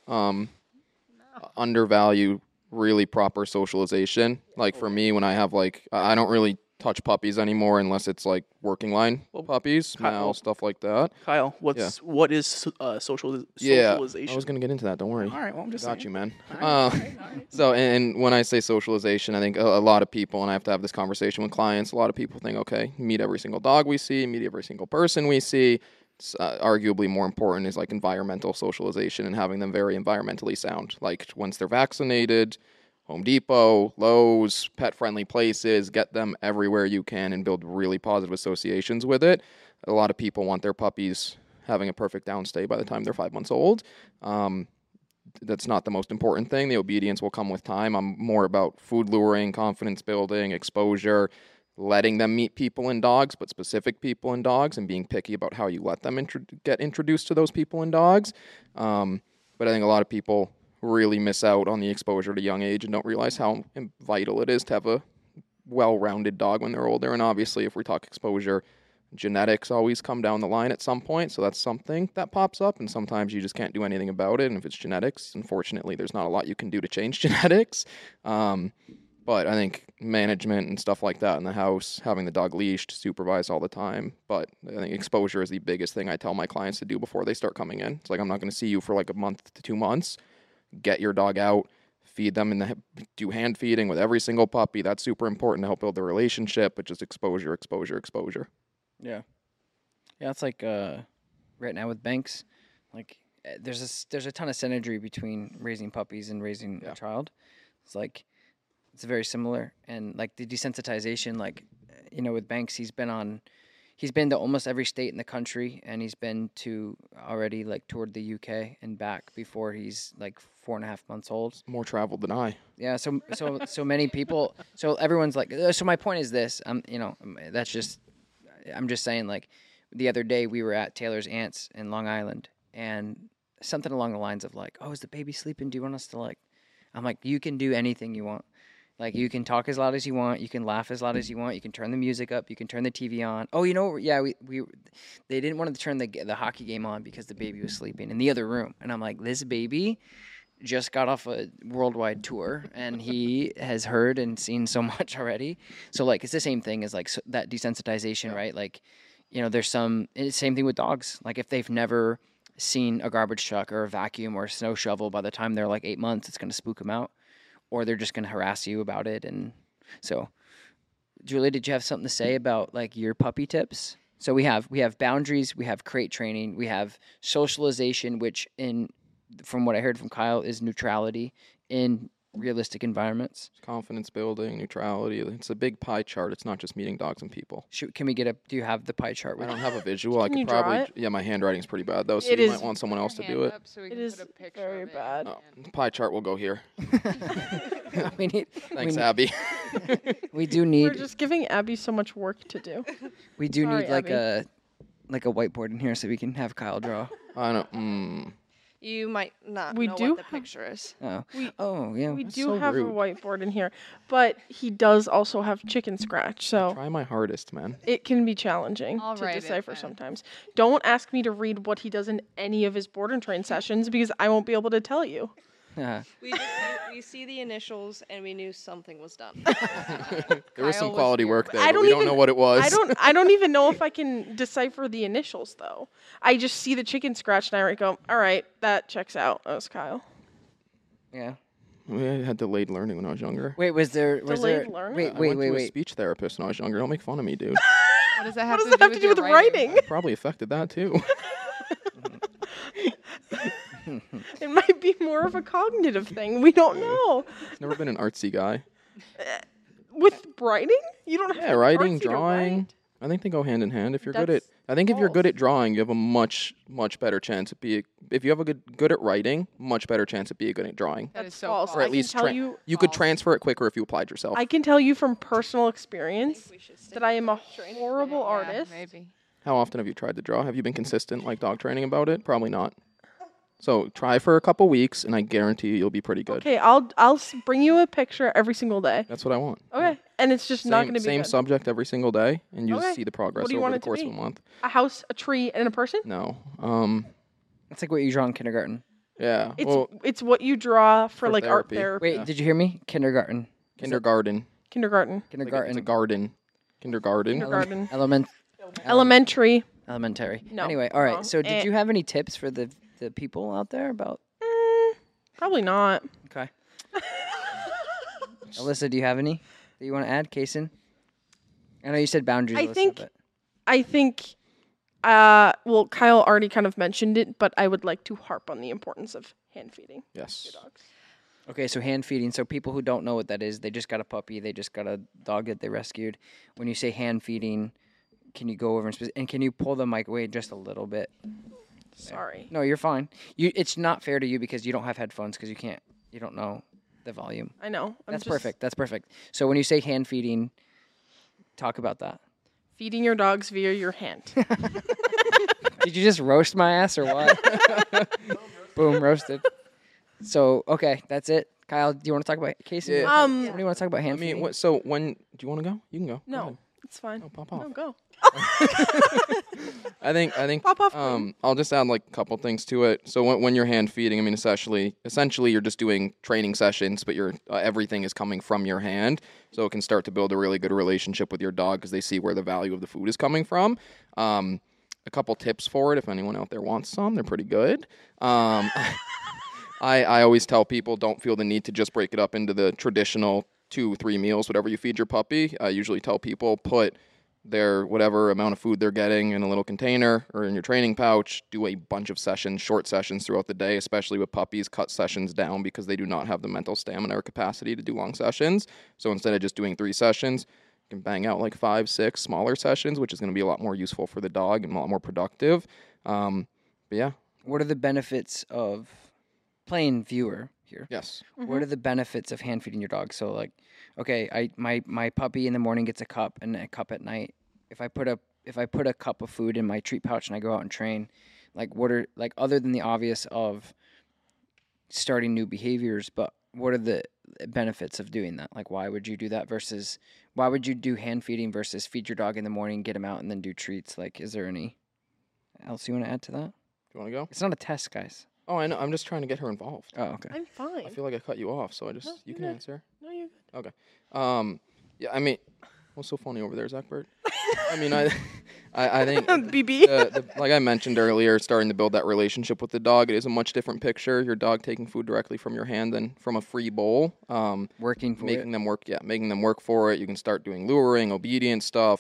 undervalue really proper socialization. Like for me, when I have I don't really touch puppies anymore unless it's like working line puppies, Mal, stuff like that. Kyle, what is socialization? Yeah, I was gonna get into that. Don't worry. All right, well, I'm just Got saying. you, man. So, and when I say socialization, I think a lot of people, and I have to have this conversation with clients, a lot of people think, okay, meet every single dog we see, meet every single person we see. It's, arguably more important is like environmental socialization and having them very environmentally sound. Like once they're vaccinated, Home Depot, Lowe's, pet-friendly places, get them everywhere you can and build really positive associations with it. A lot of people want their puppies having a perfect downstay by the time they're 5 months old. That's not the most important thing. The obedience will come with time. I'm more about food luring, confidence building, exposure, letting them meet people and dogs, but specific people and dogs, and being picky about how you let them get introduced to those people and dogs. But I think a lot of people really miss out on the exposure at a young age and don't realize how vital it is to have a well-rounded dog when they're older. And obviously, if we talk exposure, genetics always come down the line at some point. So that's something that pops up, and sometimes you just can't do anything about it. And if it's genetics, unfortunately, there's not a lot you can do to change genetics. But I think management and stuff like that in the house, having the dog leashed, supervised all the time. But I think exposure is the biggest thing I tell my clients to do before they start coming in. It's like, I'm not going to see you for like a month to 2 months. Get your dog out, feed them, and do hand feeding with every single puppy. That's super important to help build the relationship, but just exposure. Yeah, it's like right now with Banks, like there's a ton of synergy between raising puppies and raising a child. It's like it's very similar, and like the desensitization, like with Banks, he's been to almost every state in the country, and he's been to already like toured the UK and back before he's like 4.5 months old. More traveled than I. Yeah, so many people. So everyone's like. So my point is this. That's just. I'm just saying, like, the other day we were at Taylor's aunt's in Long Island, and something along the lines of like, "Oh, is the baby sleeping? Do you want us to like?" I'm like, "You can do anything you want. Like, you can talk as loud as you want. You can laugh as loud as you want. You can turn the music up. You can turn the TV on. Oh, they didn't want to turn the hockey game on because the baby was sleeping in the other room, and I'm like, this baby just got off a worldwide tour, and he has heard and seen so much already. So like, it's the same thing as like that desensitization, right? Like, there's some same thing with dogs. Like if they've never seen a garbage truck or a vacuum or a snow shovel, by the time they're like 8 months, it's going to spook them out, or they're just going to harass you about it. And so, Julie, did you have something to say about like your puppy tips? So we have boundaries, we have crate training, we have socialization, which from what I heard from Kyle is neutrality in realistic environments. Confidence building, neutrality. It's a big pie chart. It's not just meeting dogs and people. Can we do you have the pie chart? I don't have a visual. I Can you could draw probably. it? Yeah, my handwriting's pretty bad though, so It you is- might want someone else to do it. So we It can is put a picture very of it. bad. Oh, the pie chart will go here. we need. Thanks, we, Abby. we do We're need. just giving Abby so much work to do. We do Sorry, need like Abby. a whiteboard in here so we can have Kyle draw. I don't. You might not We know do what the have- picture is. Oh, We- yeah. We That's do so have a rude. whiteboard in here, but he does also have chicken scratch, so Try my hardest, man. it can be challenging I'll to write it decipher then. sometimes. Don't ask me to read what he does in any of his board and train sessions because I won't be able to tell you. We see the initials and we knew something was done. There was some Kyle was quality here. work there, I but don't we don't even- know what it was. I don't even know if I can decipher the initials though. I just see the chicken scratch and I go, all right, that checks out. That was Kyle. Yeah. I had delayed learning when I was younger. Wait, was there Delayed learning? Wait, I wait, went wait, to a wait. speech therapist when I was younger. Don't make fun of me, dude. What does that What have does to that do have with to do with your writing? Probably affected that too. It might be more of a cognitive thing. We don't know. Never been an artsy guy. With writing, you don't have Yeah, to be writing, artsy to drawing. write. I think they go hand in hand. If you're good at, That's I think if you're good false. at drawing, you have a much better chance at being. If you have a good at writing, much better chance at being good at drawing. That is That's so false. false. Or I at can least tell you, you could False. transfer it quicker if you applied yourself. I can tell you from personal experience We should stick that I am a with training. horrible Yeah, artist. maybe. How often have you tried to draw? Have you been consistent like dog training about it? Probably not. So try for a couple weeks, and I guarantee you, you'll be pretty good. Okay, I'll bring you a picture every single day. That's what I want. Okay, and it's just not going to be same good. subject every single day, and you Okay. just see the progress What do you over want the it to course of be? a month. A house, a tree, and a person. No. That's like what you draw in kindergarten. Yeah. It's well, it's what you draw for for like art therapy. therapy. Wait, Yeah. did you hear me? Kindergarten. kindergarten. Kindergarten, Like Kindergarten. it's a garden. Kindergarten. kindergarten, elementary. Elementary. No, Anyway, all right. wrong. So, did Eh. you have any tips for the people out there about? Probably not. Okay. Alyssa, do you have any that you want to add, Kason? I know you said boundaries. I Alyssa, think- but- I think, well, Kyle already kind of mentioned it, but I would like to harp on the importance of hand feeding Yes. your dogs. Okay, so hand feeding. So people who don't know what that is, they just got a puppy, they just got a dog that they rescued. When you say hand feeding, can you go over and can you pull the mic away just a little bit? Sorry. No, you're fine. It's not fair to you because you don't have headphones because you don't know the volume. I know. That's perfect. That's perfect. So when you say hand feeding, talk about that. Feeding your dogs via your hand. Did you just roast my ass or what? Boom, roasted. So okay, that's it. Kyle, do you want to talk about Casey? Yeah. What do you want to talk about I hand mean, feeding? what? So when do you want to go? You can go. Go No, ahead. it's fine. Oh, pop off. No, go. I think Pop off, queen. I'll just add like a couple things to it. So when you're hand feeding, I mean essentially you're just doing training sessions, but everything is coming from your hand. So it can start to build a really good relationship with your dog because they see where the value of the food is coming from. A couple tips for it if anyone out there wants some, they're pretty good. I always tell people don't feel the need to just break it up into the traditional 2-3 meals, whatever you feed your puppy. I usually tell people put their whatever amount of food they're getting in a little container or in your training pouch, do a bunch of sessions, short sessions throughout the day, especially with puppies, cut sessions down because they do not have the mental stamina or capacity to do long sessions. So instead of just doing 3 sessions, you can bang out like 5-6 smaller sessions, which is going to be a lot more useful for the dog and a lot more productive. But yeah, What are the benefits of plain viewer here? yes. What are the benefits of hand feeding your dog? So like, okay, my puppy in the morning gets a cup and a cup at night. If I put a cup of food in my treat pouch and I go out and train, like what are like other than the obvious of starting new behaviors, but what are the benefits of doing that? Like why would you do that versus why would you do hand feeding versus feed your dog in the morning, get him out and then do treats? Like is there any else you want to add to that? Do you want to go? It's not a test, guys. Oh, I know. I'm just trying to get her involved. Oh, okay. I'm fine. I feel like I cut you off, so you you're can good. answer. No, you're good. Okay. Yeah, I mean, what's so funny over there, Zachbert? I mean, I think BB. like I mentioned earlier, starting to build that relationship with the dog, it is a much different picture. Your dog taking food directly from your hand than from a free bowl. Working for making it. them work. Yeah, making them work for it. You can start doing luring, obedience stuff.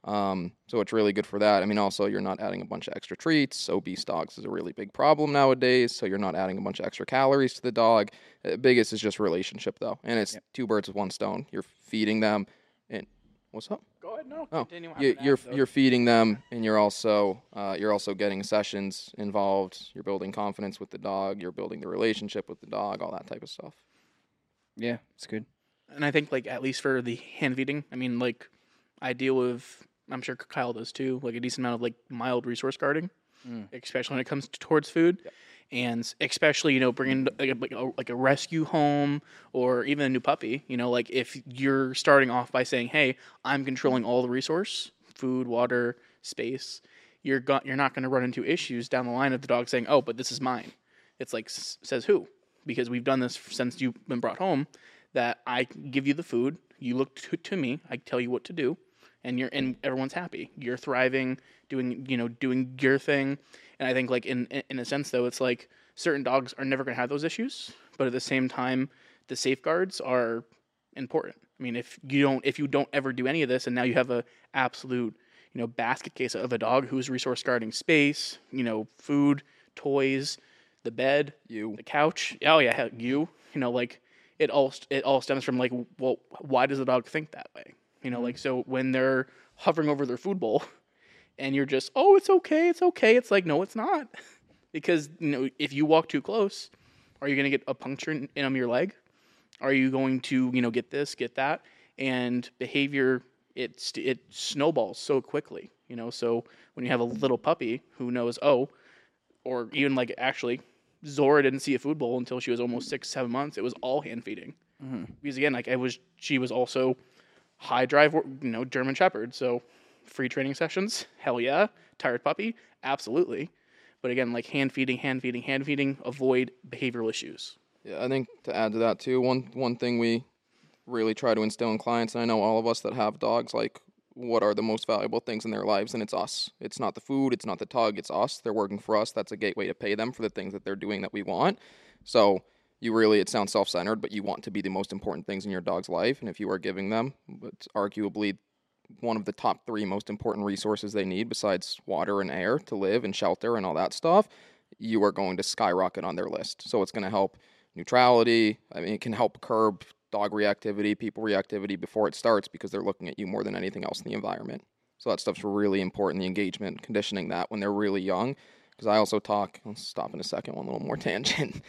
So it's really good for that. I mean, also you're not adding a bunch of extra treats. Obese dogs is a really big problem nowadays. So you're not adding a bunch of extra calories to the dog. The biggest is just relationship though, and it's two birds with one stone. You're feeding them, and what's up? Go ahead, no. Oh, Continue. you're feeding them, and you're also getting sessions involved. You're building confidence with the dog. You're building the relationship with the dog. All that type of stuff. Yeah, it's good. And I think, like, at least for the hand feeding, I mean, like, I deal with, I'm sure Kyle does too, like a decent amount of like mild resource guarding, especially when it comes towards food. Yep. And especially, bringing like a rescue home or even a new puppy, like if you're starting off by saying, hey, I'm controlling all the resource, food, water, space, you're not going to run into issues down the line of the dog saying, oh, but this is mine. It's like, says who? Because we've done this since you've been brought home, that I give you the food, you look to me, I tell you what to do, and everyone's happy. You're thriving, doing your thing. And I think, like, in a sense, though, it's like certain dogs are never going to have those issues, but at the same time, the safeguards are important. I mean, if you don't ever do any of this, and now you have a absolute, basket case of a dog who's resource guarding space, food, toys, the bed, the couch. Oh yeah, heck, like it all stems from like, well, why does the dog think that way? Like, so when they're hovering over their food bowl, and you're just, oh, it's okay. It's like, no, it's not. Because, if you walk too close, are you going to get a puncture in your leg? Are you going to, get this, get that? And behavior, it snowballs so quickly, So when you have a little puppy who knows, or even like actually, Zora didn't see a food bowl until she was almost 6-7 months. It was all hand feeding. Mm-hmm. Because again, like she was also high drive, German Shepherd. So free training sessions, hell yeah. Tired puppy, absolutely. But again, like hand feeding, avoid behavioral issues. Yeah, I think to add to that too, one thing we really try to instill in clients, and I know all of us that have dogs, like, what are the most valuable things in their lives, and it's us. It's not the food, it's not the tug, it's us. They're working for us. That's a gateway to pay them for the things that they're doing that we want. So it sounds self-centered, but you want to be the most important things in your dog's life, and if you are giving them, it's arguably one of the top 3 most important resources they need besides water and air to live and shelter and all that stuff, you are going to skyrocket on their list. So it's going to help neutrality. I mean, it can help curb dog reactivity, people reactivity before it starts because they're looking at you more than anything else in the environment. So that stuff's really important, the engagement, conditioning that when they're really young. Because I also talk, I'll stop in a second, one little more tangent.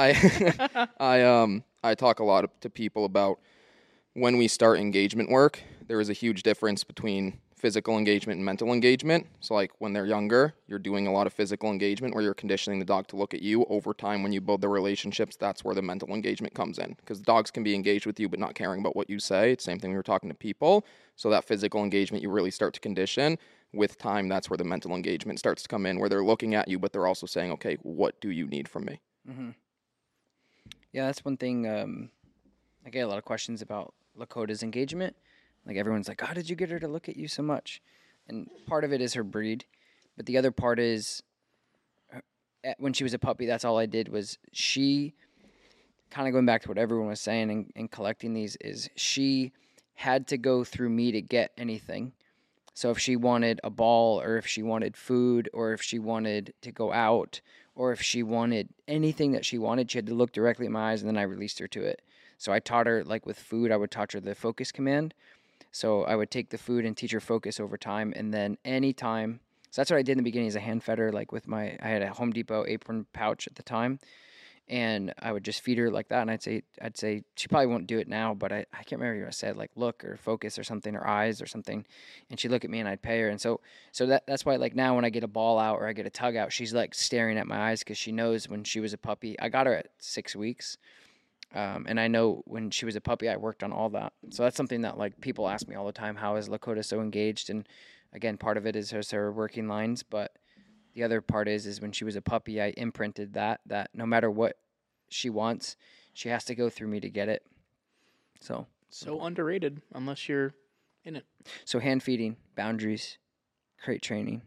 I talk a lot to people about when we start engagement work, there is a huge difference between physical engagement and mental engagement. So like when they're younger, you're doing a lot of physical engagement where you're conditioning the dog to look at you. Over time, when you build the relationships, that's where the mental engagement comes in. Because dogs can be engaged with you but not caring about what you say. It's the same thing when you're talking to people. So that physical engagement you really start to condition. With time, that's where the mental engagement starts to come in, where they're looking at you, but they're also saying, okay, what do you need from me? Mm-hmm. Yeah, that's one thing. I get a lot of questions about Lakota's engagement. Like, everyone's like, how did you get her to look at you so much? And part of it is her breed. But the other part is when she was a puppy, that's all I did was she, kind of going back to what everyone was saying and collecting these, is she had to go through me to get anything. So if she wanted a ball, or if she wanted food, or if she wanted to go out, or if she wanted anything that she wanted, she had to look directly at my eyes, and then I released her to it. So I taught her, like with food, I would teach her the focus command. So I would take the food and teach her focus over time, and then anytime. So that's what I did in the beginning as a hand fedder, like with I had a Home Depot apron pouch at the time, and I would just feed her like that. And I'd say she probably won't do it now, but I can't remember what I said, like look or focus or something, or eyes or something, and she'd look at me and I'd pay her. And so that's why, like, now when I get a ball out or I get a tug out, she's like staring at my eyes because she knows when she was a puppy. I got her at 6 weeks. And I know when she was a puppy, I worked on all that. So that's something that, like, people ask me all the time, how is Lakota so engaged? And again, part of it is her working lines, but the other part is when she was a puppy, I imprinted that no matter what she wants, she has to go through me to get it. So underrated unless you're in it. So hand feeding, boundaries, crate training.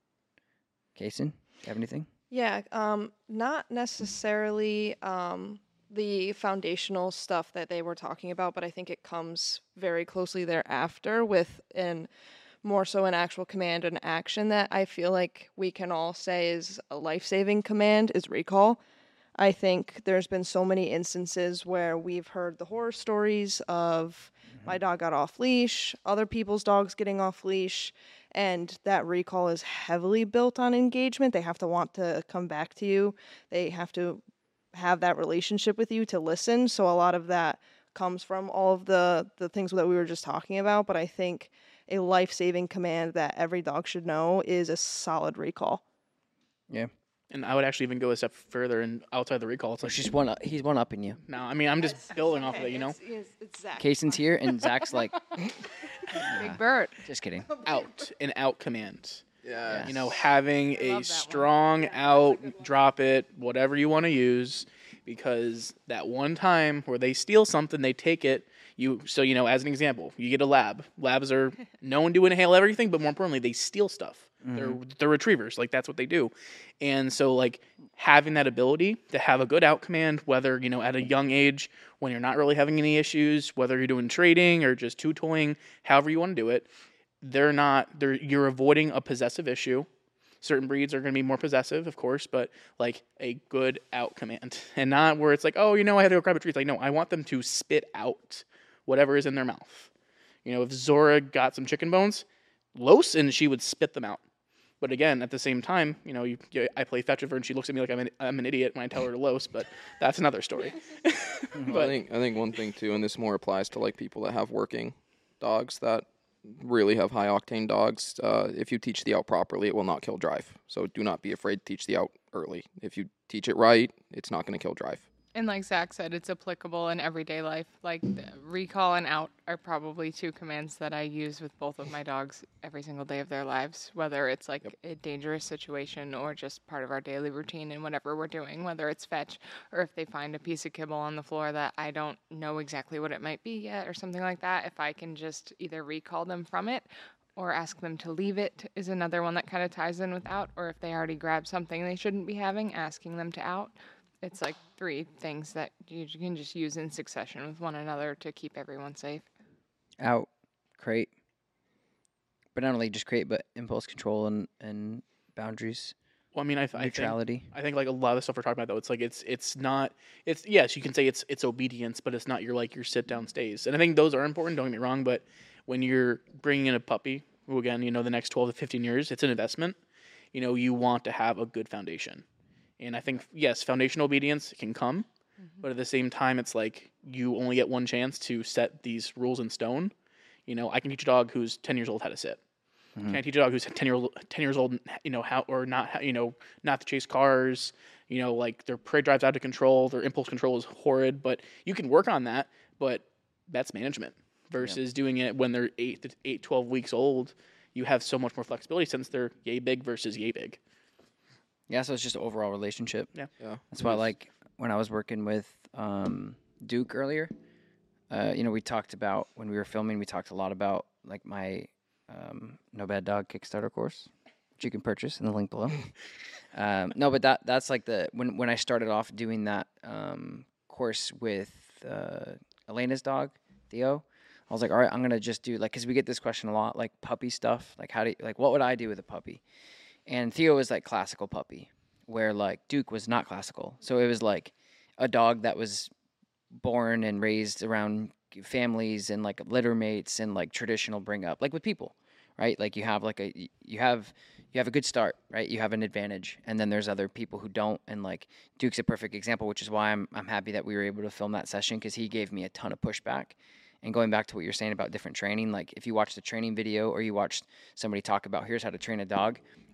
Kason, you have anything? Yeah, not necessarily the foundational stuff that they were talking about, but I think it comes very closely thereafter with more so an actual command and action that I feel like we can all say is a life-saving command is recall. I think there's been so many instances where we've heard the horror stories of my dog got off leash, other people's dogs getting off leash, and that recall is heavily built on engagement. They have to want to come back to you. They have to have that relationship with you to listen. So a lot of that comes from all of the things that we were just talking about. But I think a life-saving command that every dog should know is a solid recall. Yeah. And I would actually even go a step further and outside the recall. It's So like, she's he's one upping you. no, I mean, I'm just building off of it, you know? It's Zach. Kason's here, and Zach's like, Big Bert. just kidding. Out command. Yeah. You know, having love a that one. strong out, drop it, whatever you want to use, because that one time where they steal something, they take it. So, you know, as an example, you get a lab. Labs are known to inhale everything, but more importantly, they steal stuff. They're retrievers. Like, that's what they do. And so, like, having that ability to have a good out command, whether, you know, at a young age, when you're not really having any issues, whether you're doing trading or just two-toying, however you want to do it, you're avoiding a possessive issue. Certain breeds are going to be more possessive, of course, but like a good out command, and not where it's like, oh, you know, I had to go grab a treat. It's like, no, I want them to spit out whatever is in their mouth. You know, if Zora got some chicken bones, Los, and she would spit them out. But again, at the same time, you know, I play fetch with her, and she looks at me like I'm an idiot when I tell her to Los, but that's another story. But I think one thing too, and this more applies to like people that have working dogs that really have high octane dogs. If you teach the out properly, it will not kill drive. So do not be afraid to teach the out early. If you teach it right, it's not going to kill drive. And like Zach said, it's applicable in everyday life. Like the recall and out are probably two commands that I use with both of my dogs every single day of their lives, whether it's like a dangerous situation or just part of our daily routine and whatever we're doing, whether it's fetch or if they find a piece of kibble on the floor that I don't know exactly what it might be yet or something like that. If I can just either recall them from it or ask them to leave it is another one that kind of ties in with out, or if they already grabbed something they shouldn't be having, asking them to out. It's like three things that you can just use in succession with one another to keep everyone safe. Out, crate. But not only just crate, but impulse control and boundaries, Well, I mean, I neutrality. think like a lot of the stuff we're talking about, though, it's like it's not yes, you can say it's obedience, but it's not your sit down stays. And I think those are important. Don't get me wrong, but when you're bringing in a puppy, who again, you know, the next 12 to 15 years, it's an investment. You know, you want to have a good foundation. And I think, yes, foundational obedience can come, but at the same time, it's like you only get one chance to set these rules in stone. You know, I can teach a dog who's 10 years old how to sit. Can I teach a dog who's 10 years old, you know, how or not, you know, not to chase cars, you know, like their prey drive's out of control, their impulse control is horrid, but you can work on that, but that's management versus doing it when they're 12 weeks old. You have so much more flexibility since they're yay big versus yay big. Yeah, so it's just overall relationship. Yeah. That's why, like, when I was working with Duke earlier, you know, we talked about, when we were filming, we talked a lot about, like, my No Bad Dog Kickstarter course, which you can purchase in the link below. No, but that's like when I started off doing that course with Elena's dog, Theo, I was like, all right, I'm going to just do, like, because we get this question a lot, like, puppy stuff. Like, what would I do with a puppy? And Theo was like classical puppy, where like Duke was not classical. So it was like a dog that was born and raised around families and like litter mates and like traditional bring up, like with people, right? Like you have a good start, right? You have an advantage, and then there's other people who don't. And like Duke's a perfect example, which is why I'm happy that we were able to film that session, because he gave me a ton of pushback. And going back to what you're saying about different training, like if you watch the training video or you watched somebody talk about here's how to train a dog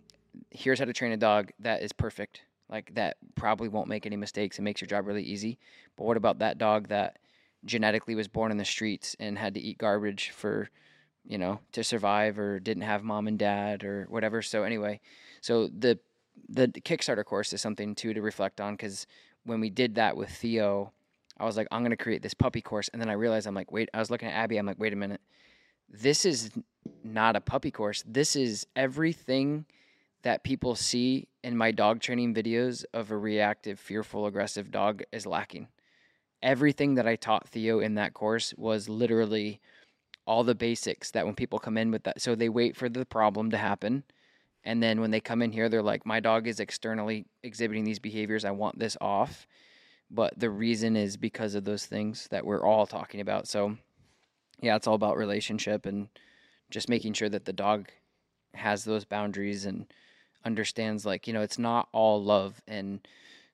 that is perfect, like that probably won't make any mistakes and makes your job really easy. But what about that dog that genetically was born in the streets and had to eat garbage for, you know, to survive, or didn't have mom and dad or whatever? So anyway, so the Kickstarter course is something too to reflect on, because when we did that with Theo, I was like, I'm going to create this puppy course. And then I realized, I was looking at Abby, I'm like, wait a minute. this is not a puppy course. This is everything that people see in my dog training videos of a reactive, fearful, aggressive dog is lacking. Everything that I taught Theo in that course was literally all the basics that when people come in with that. So they wait for the problem to happen. And then when they come in here, they're like, my dog is externally exhibiting these behaviors. I want this off. But the reason is because of those things that we're all talking about. So yeah, it's all about relationship and just making sure that the dog has those boundaries and understands, like, it's not all love and,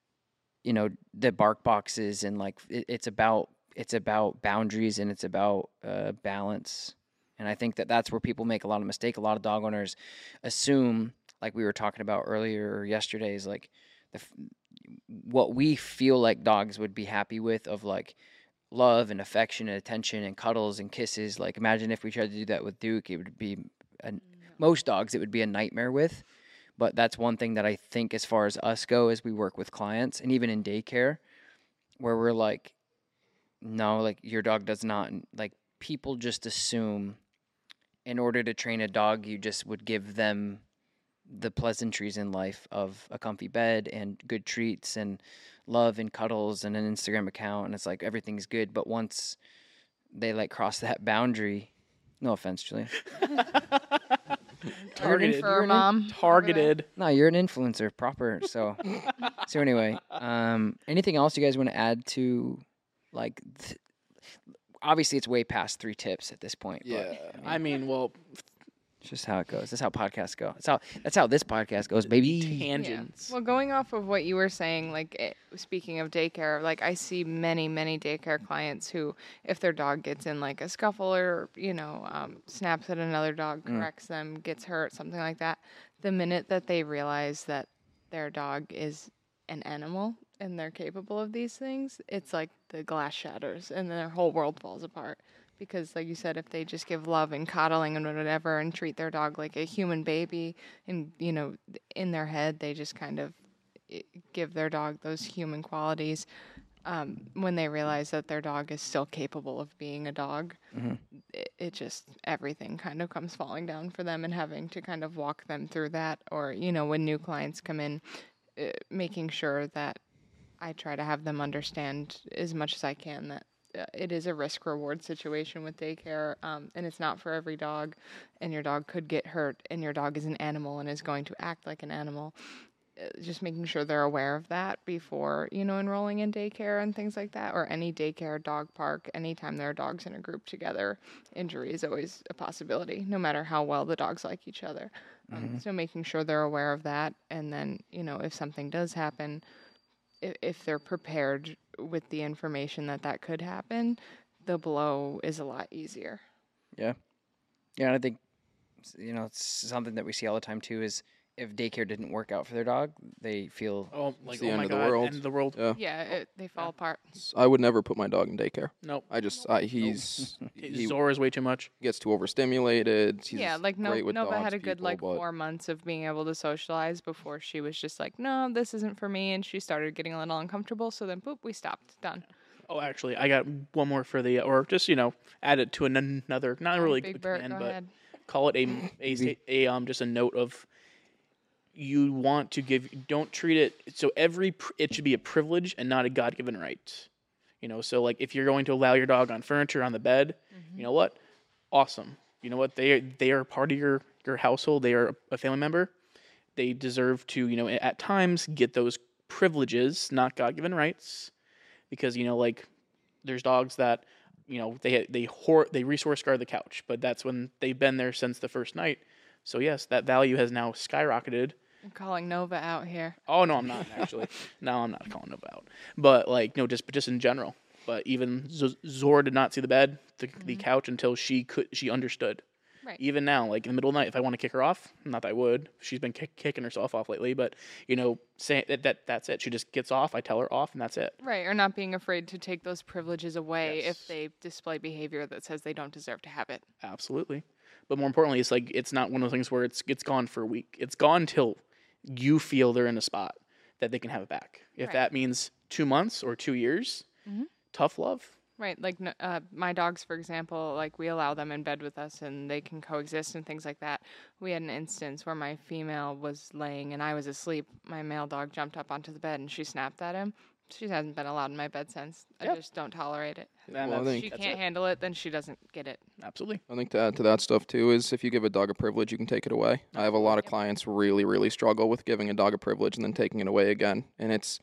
the bark boxes and like it's about boundaries and it's about balance. And I think that that's where people make a lot of mistake. A lot of dog owners assume, like we were talking about earlier or yesterday, is like what we feel like dogs would be happy with of like love and affection and attention and cuddles and kisses. Like imagine if we tried to do that with Duke, it would be most dogs it would be a nightmare with. But that's one thing that I think as far as us go as we work with clients and even in daycare where we're like, no, like your dog does not, like people just assume in order to train a dog, you just would give them the pleasantries in life of a comfy bed and good treats and love and cuddles and an Instagram account. And it's like, everything's good. But once they like cross that boundary, no offense, Julian. Targeted. For a mom. Targeted. No, you're an influencer, proper. So anyway, anything else you guys want to add to, like, obviously it's way past 3 tips at this point. Yeah. But, I mean, well, it's just how it goes. That's how podcasts go. That's how this podcast goes, baby. tangents. Well, going off of what you were saying, speaking of daycare, like I see many, many daycare clients who, if their dog gets in like a scuffle or, snaps at another dog, corrects them, gets hurt, something like that, the minute that they realize that their dog is an animal and they're capable of these things, it's like the glass shatters and their whole world falls apart. Because, like you said, if they just give love and coddling and whatever and treat their dog like a human baby and, in their head, they just kind of give their dog those human qualities. When they realize that their dog is still capable of being a dog, it just, everything kind of comes falling down for them and having to kind of walk them through that. Or, when new clients come in, making sure that I try to have them understand as much as I can that it is a risk-reward situation with daycare, and it's not for every dog, and your dog could get hurt, and your dog is an animal and is going to act like an animal. Just making sure they're aware of that before, enrolling in daycare and things like that, or any daycare, dog park, anytime there are dogs in a group together, injury is always a possibility, no matter how well the dogs like each other. So making sure they're aware of that, and then, if something does happen, if they're prepared with the information that could happen, the blow is a lot easier. Yeah. Yeah, and I think, it's something that we see all the time, too, is if daycare didn't work out for their dog, they feel... Oh, like, It's the oh end my of the God, world. end of the world. Yeah. They fall apart. I would never put my dog in daycare. Nope. He Zora is way too much. gets too overstimulated. He's great with Nova dogs, had a good people, but 4 months of being able to socialize before she was just like, no, this isn't for me, and she started getting a little uncomfortable. So then, boop, we stopped. Done. Oh, actually, I got one more for the, or just, add it to another, not really Big good Bert, command, go but ahead. call it just a note of, you want to don't treat it, so it should be a privilege and not a God-given right. So like if you're going to allow your dog on furniture, on the bed, you know what? Awesome. You know what? They are part of your household. They are a family member. They deserve to, at times get those privileges, not God-given rights, because, like there's dogs that, they resource guard the couch, but that's when they've been there since the first night. So yes, that value has now skyrocketed. I'm calling Nova out here. Oh no, I'm not actually. No, I'm not calling Nova out. But just in general. But even Zora did not see the bed, the couch until she understood. Right. Even now, like in the middle of the night, if I want to kick her off, not that I would. She's been kicking herself off lately, but saying that's it. She just gets off. I tell her off, and that's it. Right, or not being afraid to take those privileges away Yes. if they display behavior that says they don't deserve to have it. Absolutely. But more importantly, it's like it's not one of those things where it's gone for a week. It's gone till you feel they're in a spot that they can have it back. If Right. that means 2 months or 2 years, tough love. Right, like my dogs, for example, like we allow them in bed with us and they can coexist and things like that. We had an instance where my female was laying and I was asleep. My male dog jumped up onto the bed and she snapped at him. She hasn't been allowed in my bed since. I just don't tolerate it. Well, If she can't handle it, then she doesn't get it. Absolutely. I think to add to that stuff too is if you give a dog a privilege, you can take it away. I have a lot of clients really, really struggle with giving a dog a privilege and then taking it away again. And it's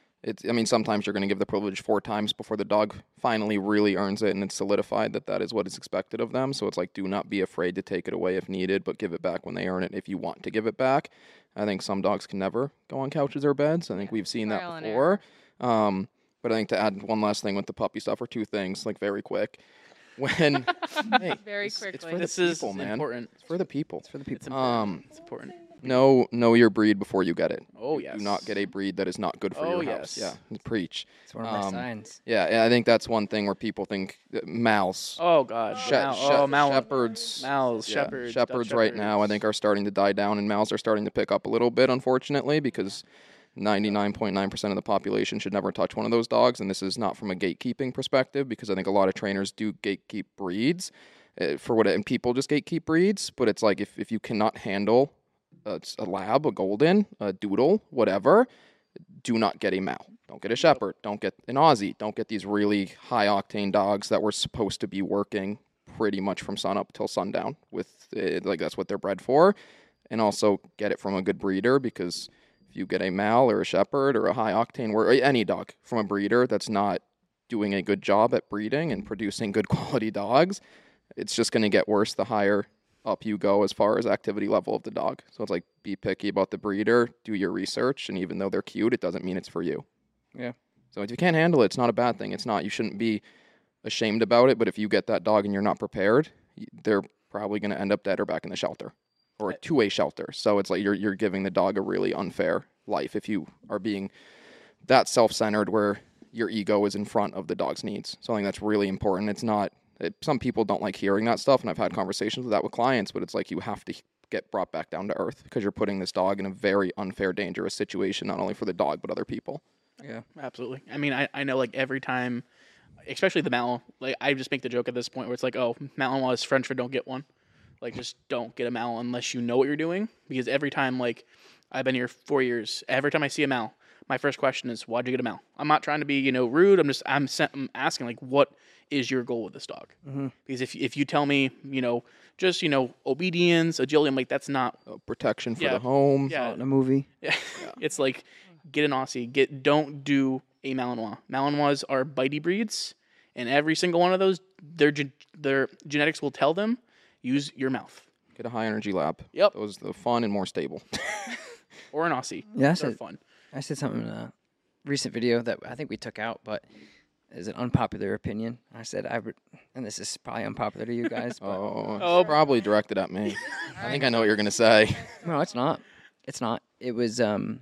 I mean, sometimes you're going to give the privilege 4 times before the dog finally really earns it and it's solidified that is what is expected of them. So it's like, do not be afraid to take it away if needed, but give it back when they earn it if you want to give it back. I think some dogs can never go on couches or beds. I think we've seen that before. But I think to add one last thing with the puppy stuff, or 2 things, like very quick. When Very quickly. It's for the This people, is man. important. It's for the people. For the people. It's important. It's important. Know your breed before you get it. Oh, Do yes. not get a breed that is not good for Oh, your house. yes. Yeah, preach. It's one of my signs. Yeah, I think that's one thing where people think Mals. Oh God. Shepherds. Mals. Yeah, Shepherds. Shepherds right now I think are starting to die down, and Mals are starting to pick up a little bit, unfortunately, because 99.9% of the population should never touch one of those dogs, and this is not from a gatekeeping perspective, because I think a lot of trainers do gatekeep breeds and people just gatekeep breeds, but it's like if you cannot handle a lab, a golden, a doodle, whatever, do not get a Mal. Don't get a Shepherd. Don't get an Aussie. Don't get these really high-octane dogs that were supposed to be working pretty much from sun up till sundown. Like that's what they're bred for. And also get it from a good breeder, because if you get a Mal or a Shepherd or a high-octane, or any dog from a breeder that's not doing a good job at breeding and producing good quality dogs, it's just going to get worse the higher up you go as far as activity level of the dog. So it's like, be picky about the breeder, do your research, and even though they're cute, it doesn't mean it's for you. Yeah. So if you can't handle it, it's not a bad thing. You shouldn't be ashamed about it, but if you get that dog and you're not prepared, they're probably going to end up dead or back in the shelter or to a shelter. So it's like you're giving the dog a really unfair life if you are being that self-centered where your ego is in front of the dog's needs. So I think that's really important. It's not some people don't like hearing that stuff, and I've had conversations with that with clients, but it's like you have to get brought back down to earth, because you're putting this dog in a very unfair, dangerous situation, not only for the dog, but other people. Yeah, absolutely. I mean, I know, like, every time, especially the Malinois, like, I just make the joke at this point where it's like, oh, Malinois is French for don't get one. Like, just don't get a Malinois unless you know what you're doing, because every time, like, I've been here 4 years, every time I see a Mal, my first question is, why'd you get a Mal? I'm not trying to be, rude. I'm asking, like, what is your goal with this dog? Mm-hmm. Because if you tell me, just, obedience, agility, I'm like, that's not protection for the home. Yeah. In a movie. Yeah. It's like, get an Aussie. Don't do a Malinois. Malinois are bitey breeds, and every single one of those, their genetics will tell them, use your mouth. Get a high energy lab. Yep. Those are fun and more stable. Or an Aussie. Yeah, They're fun. I said something in a recent video that I think we took out, but is an unpopular opinion. I said I would, and this is probably unpopular to you guys. But It's probably directed at me. I think I know what you're gonna say. No, it's not. It's not. It was.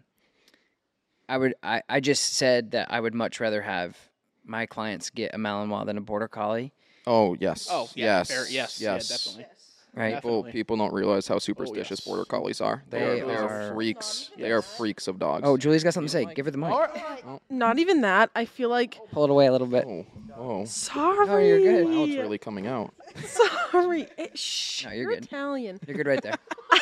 I just said that I would much rather have my clients get a Malinois than a Border Collie. Oh yes. Oh, yeah. Yes. Fair. Yes. Yeah, definitely. Right. Definitely. People don't realize how superstitious yes. Border Collies are. They They are are- freaks. They are freaks of dogs. Oh, Julie's got something to say. Give her the mic. Not even that. I feel like. Pull it away a little bit. Oh, Sorry. No, you're good. now it's really coming out. Sorry. Shh. No, you're You're good. Italian. You're good right there.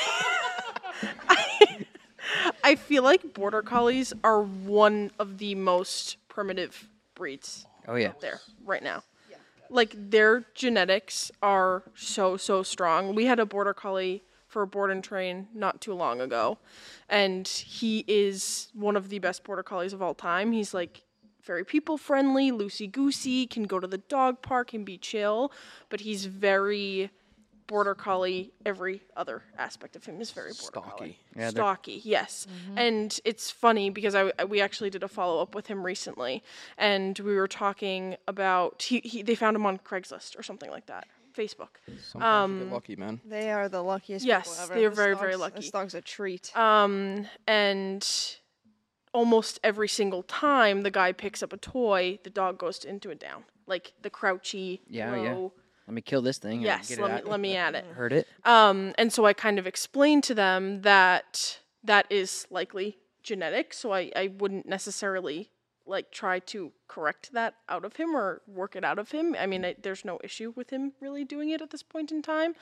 I feel like Border Collies are one of the most primitive breeds Oh yeah. out there right now. Like, their genetics are so strong. We had a Border Collie for a board and train not too long ago, and he is one of the best Border Collies of all time. He's like very people friendly, loosey goosey, can go to the dog park and be chill, but he's very Border Collie. Every other aspect of him is very Border Collie. Yeah, they're- Stocky, yes. And it's funny because we actually did a follow-up with him recently, and we were talking about they found him on Craigslist or something like that, Facebook. Sometimes you get lucky, man. They are the luckiest Yes, people ever. they are This very, dog's- very lucky. This dog's a treat. And almost every single time the guy picks up a toy, the dog goes into a down, like the crouchy, Yeah, low. Let me kill this thing. and Yes, get it let out. me, let me at it. Heard it. And so I kind of explained to them that that is likely genetic, so I wouldn't necessarily like try to correct that out of him or work it out of him. I mean, there's no issue with him really doing it at this point in time.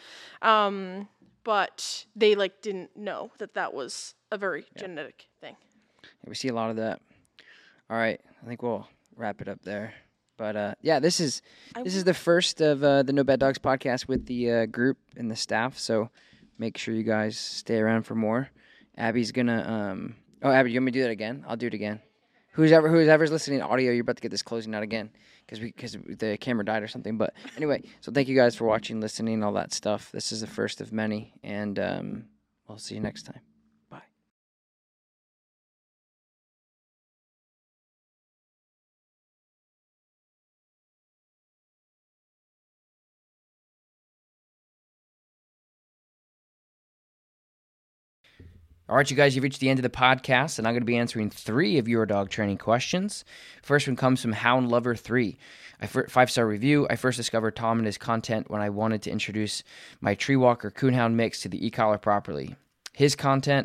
But they like didn't know that was a very genetic thing. Yeah, we see a lot of that. All right, I think we'll wrap it up there. But this is the first of the No Bad Dogs podcast with the group and the staff. So make sure you guys stay around for more. Abby's gonna. Abby, you want me to do that again? I'll do it again. Whoever's listening to audio, you're about to get this closing out again because the camera died or something. But anyway, so thank you guys for watching, listening, all that stuff. This is the first of many, and we'll see you next time. Bye. All right, you guys, you've reached the end of the podcast, and I'm going to be answering 3 of your dog training questions. First one comes from Hound Lover 3. 5-star review. I first discovered Tom and his content when I wanted to introduce my Tree Walker Coonhound mix to the e-collar properly. His content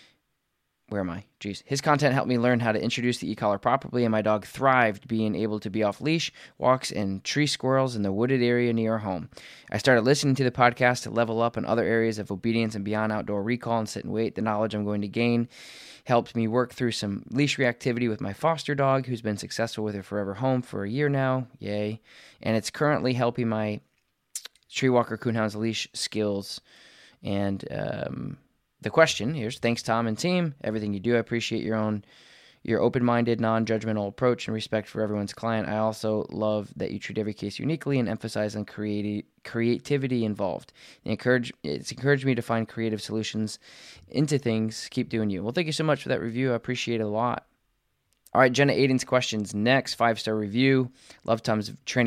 helped me learn how to introduce the e-collar properly, and my dog thrived being able to be off leash, walks, and tree squirrels in the wooded area near our home. I started listening to the podcast to level up in other areas of obedience and beyond outdoor recall and sit and wait. The knowledge I'm going to gain helped me work through some leash reactivity with my foster dog, who's been successful with her forever home for a year now. Yay. And it's currently helping my Tree Walker Coonhound's leash skills. And the question here's, thanks, Tom and team. Everything you do, I appreciate your open-minded, non-judgmental approach and respect for everyone's client. I also love that you treat every case uniquely and emphasize on creativity involved. It's encouraged me to find creative solutions into things. Keep doing you. Well, thank you so much for that review. I appreciate it a lot. All right, Jenna Aiden's questions next. 5-star review. Love Tom's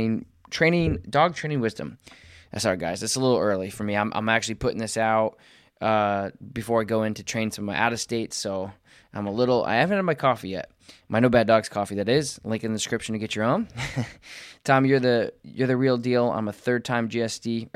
dog training wisdom. Sorry, guys, it's a little early for me. I'm actually putting this out before I go in to train some of my out-of-state, so I haven't had my coffee yet. My No Bad Dogs coffee, that is. Link in the description to get your own. Tom, you're the real deal. I'm a third-time GDD.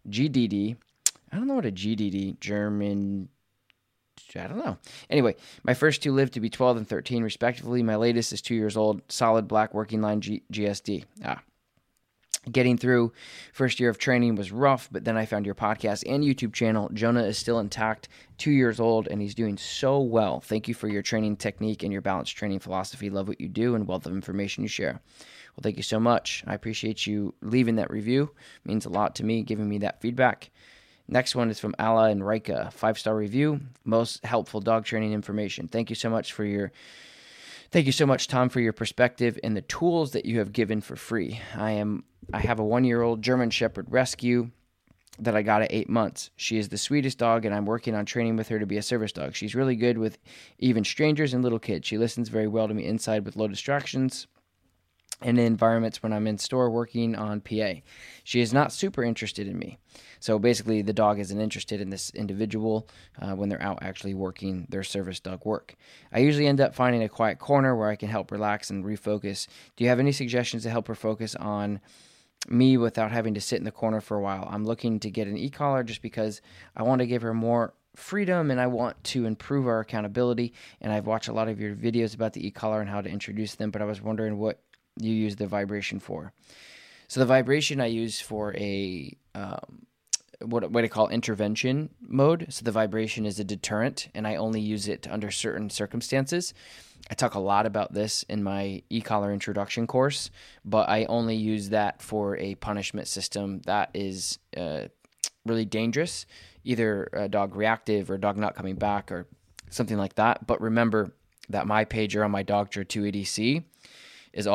I don't know what a GDD, German, I don't know. Anyway, my first 2 lived to be 12 and 13, respectively. My latest is 2 years old, solid black working line GSD. Getting through first year of training was rough, but then I found your podcast and YouTube channel. Jonah is still intact, 2 years old, and he's doing so well. Thank you for your training technique and your balanced training philosophy. Love what you do and wealth of information you share. Well, thank you so much. I appreciate you leaving that review. It means a lot to me, giving me that feedback. Next one is from Alla and Rika. 5-star review. Most helpful dog training information. Thank you so much, Tom, for your perspective and the tools that you have given for free. I have a 1-year-old German Shepherd Rescue that I got at 8 months. She is the sweetest dog, and I'm working on training with her to be a service dog. She's really good with even strangers and little kids. She listens very well to me inside with low distractions and in environments when I'm in store working on PA. She is not super interested in me. So basically, the dog isn't interested in this individual when they're out actually working their service dog work. I usually end up finding a quiet corner where I can help relax and refocus. Do you have any suggestions to help her focus on me without having to sit in the corner for a while? I'm looking to get an e-collar just because I want to give her more freedom and I want to improve our accountability. And I've watched a lot of your videos about the e-collar and how to introduce them, but I was wondering what you use the vibration for. So the vibration I use for a what I call intervention mode. So the vibration is a deterrent, and I only use it under certain circumstances. I talk a lot about this in my e-collar introduction course, but I only use that for a punishment system that is really dangerous, either a dog reactive or a dog not coming back or something like that. But remember that my pager on my Dogtra 280C is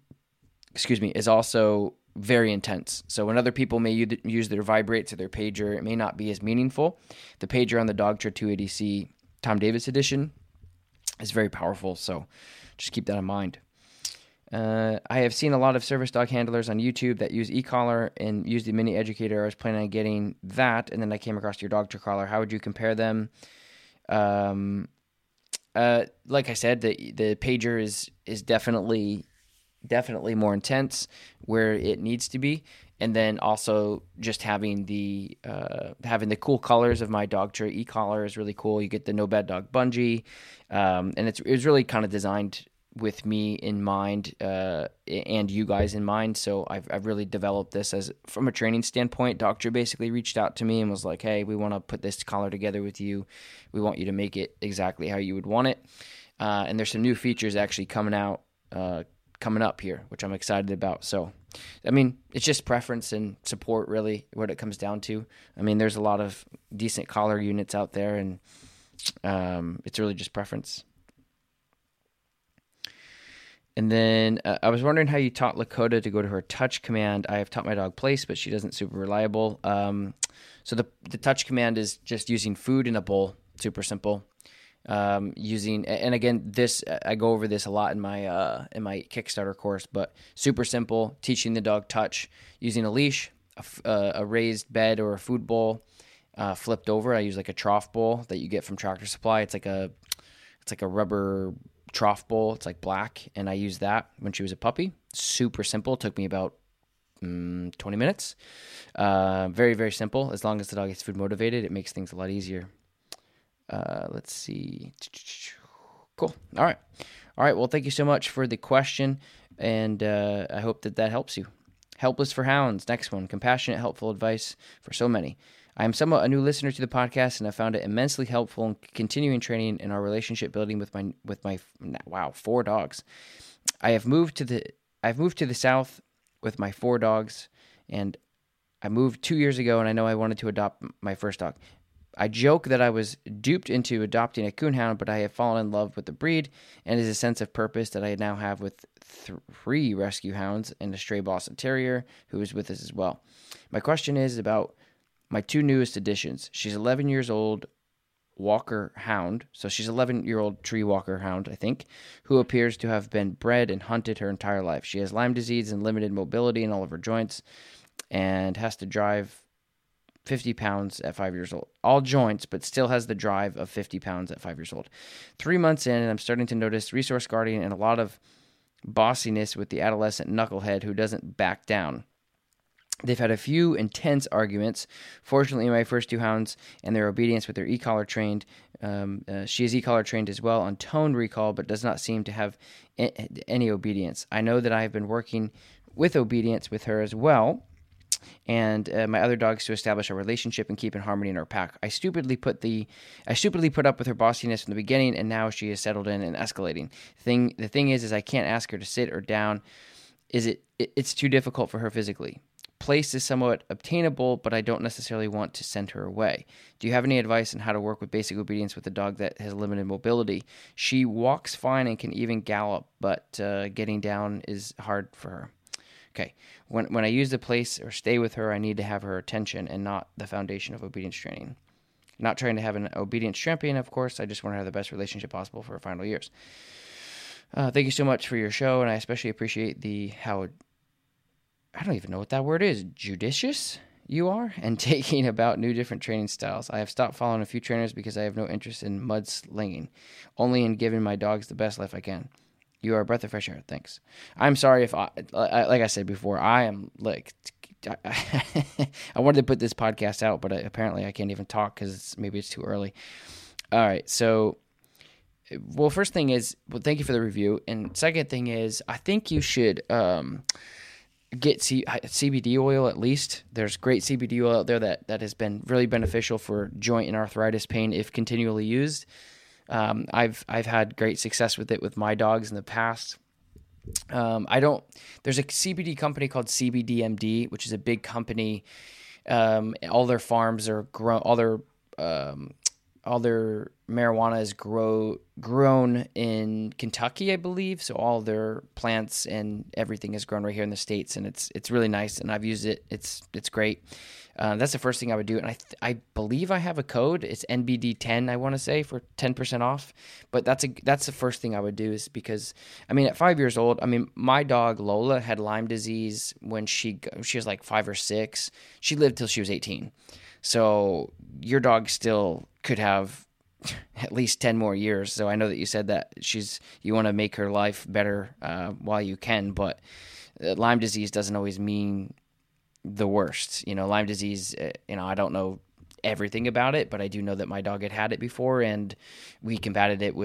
also very intense. So when other people may use their vibrates or their pager, it may not be as meaningful. The pager on the Dogtra 280C Tom Davis edition is very powerful, so just keep that in mind. I have seen a lot of service dog handlers on YouTube that use e-collar and use the mini educator. I was planning on getting that, and then I came across your Dogtra collar. How would you compare them? Like I said, the pager is definitely more intense where it needs to be, and then also just having the cool colors of my Dogtra e-collar is really cool. You get the No Bad Dog bungee, and it's really kind of designed with me in mind and you guys in mind. So I've really developed this as from a training standpoint. Doctor basically reached out to me and was like, hey, we want to put this collar together with you. We want you to make it exactly how you would want it. And there's some new features actually coming up here, which I'm excited about. So, I mean, it's just preference and support, really, what it comes down to. I mean, there's a lot of decent collar units out there, and it's really just preference. And then I was wondering how you taught Lakota to go to her touch command. I have taught my dog place, but she doesn't super reliable. So the touch command is just using food in a bowl, super simple. Using, and again, this I go over this a lot in my Kickstarter course, but super simple. Teaching the dog touch using a leash, a raised bed or a food bowl, flipped over. I use like a trough bowl that you get from Tractor Supply. It's like a rubber trough bowl. It's like black, and I used that when she was a puppy. Super simple. It took me about 20 minutes. Very, very simple. As long as the dog gets food motivated, it makes things a lot easier. Let's see. Cool. All right. Well, thank you so much for the question, and I hope that helps you. Helpless for Hounds. Next one. Compassionate, helpful advice for so many. I am somewhat a new listener to the podcast, and I found it immensely helpful in continuing training in our relationship building with my 4 dogs. I've moved to the South with my 4 dogs, and I moved 2 years ago, and I know I wanted to adopt my first dog. I joke that I was duped into adopting a coonhound, but I have fallen in love with the breed, and it is a sense of purpose that I now have with 3 rescue hounds and a stray Boston Terrier who is with us as well. My question is about my 2 newest additions. She's 11 years old, Walker Hound. So she's 11-year-old tree Walker Hound, I think, who appears to have been bred and hunted her entire life. She has Lyme disease and limited mobility in all of her joints and has to drive 50 pounds at 5 years old. All joints, but still has the drive of 50 pounds at 5 years old. 3 months in, and I'm starting to notice resource guarding and a lot of bossiness with the adolescent knucklehead who doesn't back down. They've had a few intense arguments. Fortunately, my first 2 hounds and their obedience with their e-collar trained. She is e-collar trained as well on tone recall, but does not seem to have any obedience. I know that I have been working with obedience with her as well, and my other dogs to establish a relationship and keep in harmony in our pack. I stupidly put up with her bossiness from the beginning, and now she is settled in and escalating. The thing is I can't ask her to sit or down. It's too difficult for her physically. Place is somewhat obtainable, but I don't necessarily want to send her away. Do you have any advice on how to work with basic obedience with a dog that has limited mobility? She walks fine and can even gallop, but getting down is hard for her. Okay, when I use the place or stay with her, I need to have her attention and not the foundation of obedience training. Not trying to have an obedience champion, of course. I just want to have the best relationship possible for her final years. Thank you so much for your show, and I especially appreciate how I don't even know what that word is, judicious you are, and taking about new different training styles. I have stopped following a few trainers because I have no interest in mudslinging, only in giving my dogs the best life I can. You are a breath of fresh air. Thanks. I'm sorry if like I said before, I am like, I wanted to put this podcast out, but apparently I can't even talk because maybe it's too early. All right. So, well, first thing is, thank you for the review. And second thing is, I think you should, get CBD oil at least. There's great CBD oil out there that has been really beneficial for joint and arthritis pain if continually used. I've had great success with it with my dogs in the past. There's a CBD company called CBDMD, which is a big company. All their farms are all their marijuana is grown in Kentucky, I believe. So all their plants and everything is grown right here in the States, and it's really nice. And I've used it. It's great. That's the first thing I would do. And I believe I have a code. It's NBD10, I want to say, for 10% off. But that's the first thing I would do, is because, I mean, at 5 years old, I mean, my dog Lola had Lyme disease when she was like 5 or 6. She lived till she was 18. So your dog still could have at least 10 more years. So I know that you said that you want to make her life better while you can, but Lyme disease doesn't always mean the worst. Lyme disease, I don't know everything about it, but I do know that my dog had it before, and we combated it with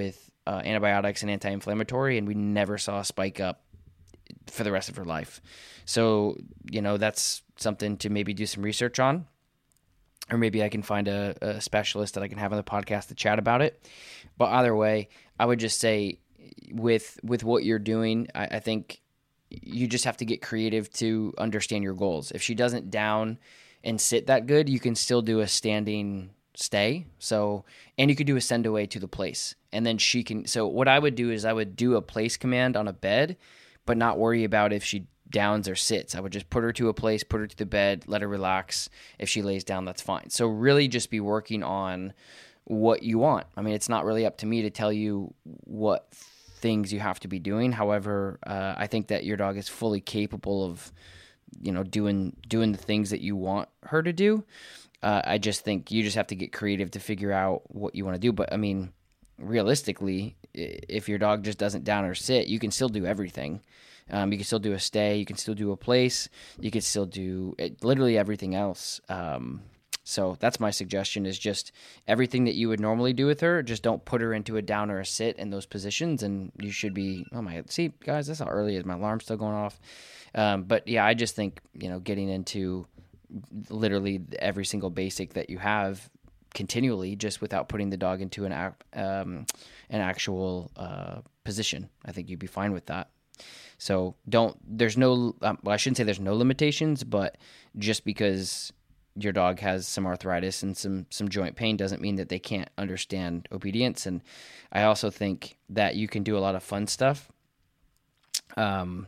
antibiotics and anti-inflammatory, and we never saw a spike up for the rest of her life. So, that's something to maybe do some research on, or maybe I can find a specialist that I can have on the podcast to chat about it. But either way, I would just say with what you're doing, I think you just have to get creative to understand your goals. If she doesn't down and sit that good, you can still do a standing stay. So, and you could do a send away to the place, and then she can. So what I would do is I would do a place command on a bed, but not worry about if she downs or sits. I would just put her to a place, put her to the bed, let her relax. If she lays down, that's fine. So really just be working on what you want. I mean, it's not really up to me to tell you what things you have to be doing. However, I think that your dog is fully capable of, doing the things that you want her to do. I just think you just have to get creative to figure out what you want to do. But I mean, realistically, if your dog just doesn't down or sit, you can still do everything. You can still do a stay. You can still do a place. You can still do literally everything else. So that's my suggestion, is just everything that you would normally do with her, just don't put her into a down or a sit in those positions, and you should be, see, guys, that's how early is. My alarm's still going off. But yeah, I just think, getting into literally every single basic that you have continually, just without putting the dog into an actual position, I think you'd be fine with that. So I shouldn't say there's no limitations, but just because your dog has some arthritis and some joint pain doesn't mean that they can't understand obedience. And I also think that you can do a lot of fun stuff. I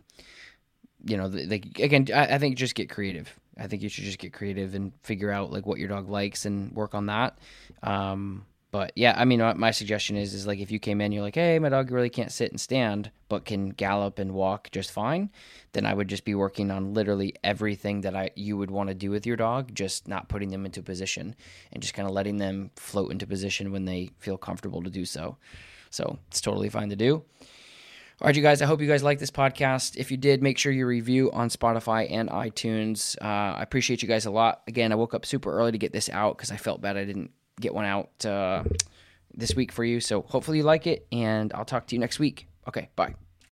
think just get creative. I think you should just get creative and figure out like what your dog likes and work on that. But yeah, I mean, my suggestion is like if you came in, you're like, hey, my dog really can't sit and stand, but can gallop and walk just fine, then I would just be working on literally everything that you would want to do with your dog, just not putting them into position and just kind of letting them float into position when they feel comfortable to do so. So it's totally fine to do. All right, you guys, I hope you guys like this podcast. If you did, make sure you review on Spotify and iTunes. I appreciate you guys a lot. Again, I woke up super early to get this out because I felt bad I didn't get one out this week for you. So hopefully you like it, and I'll talk to you next week. Okay, bye.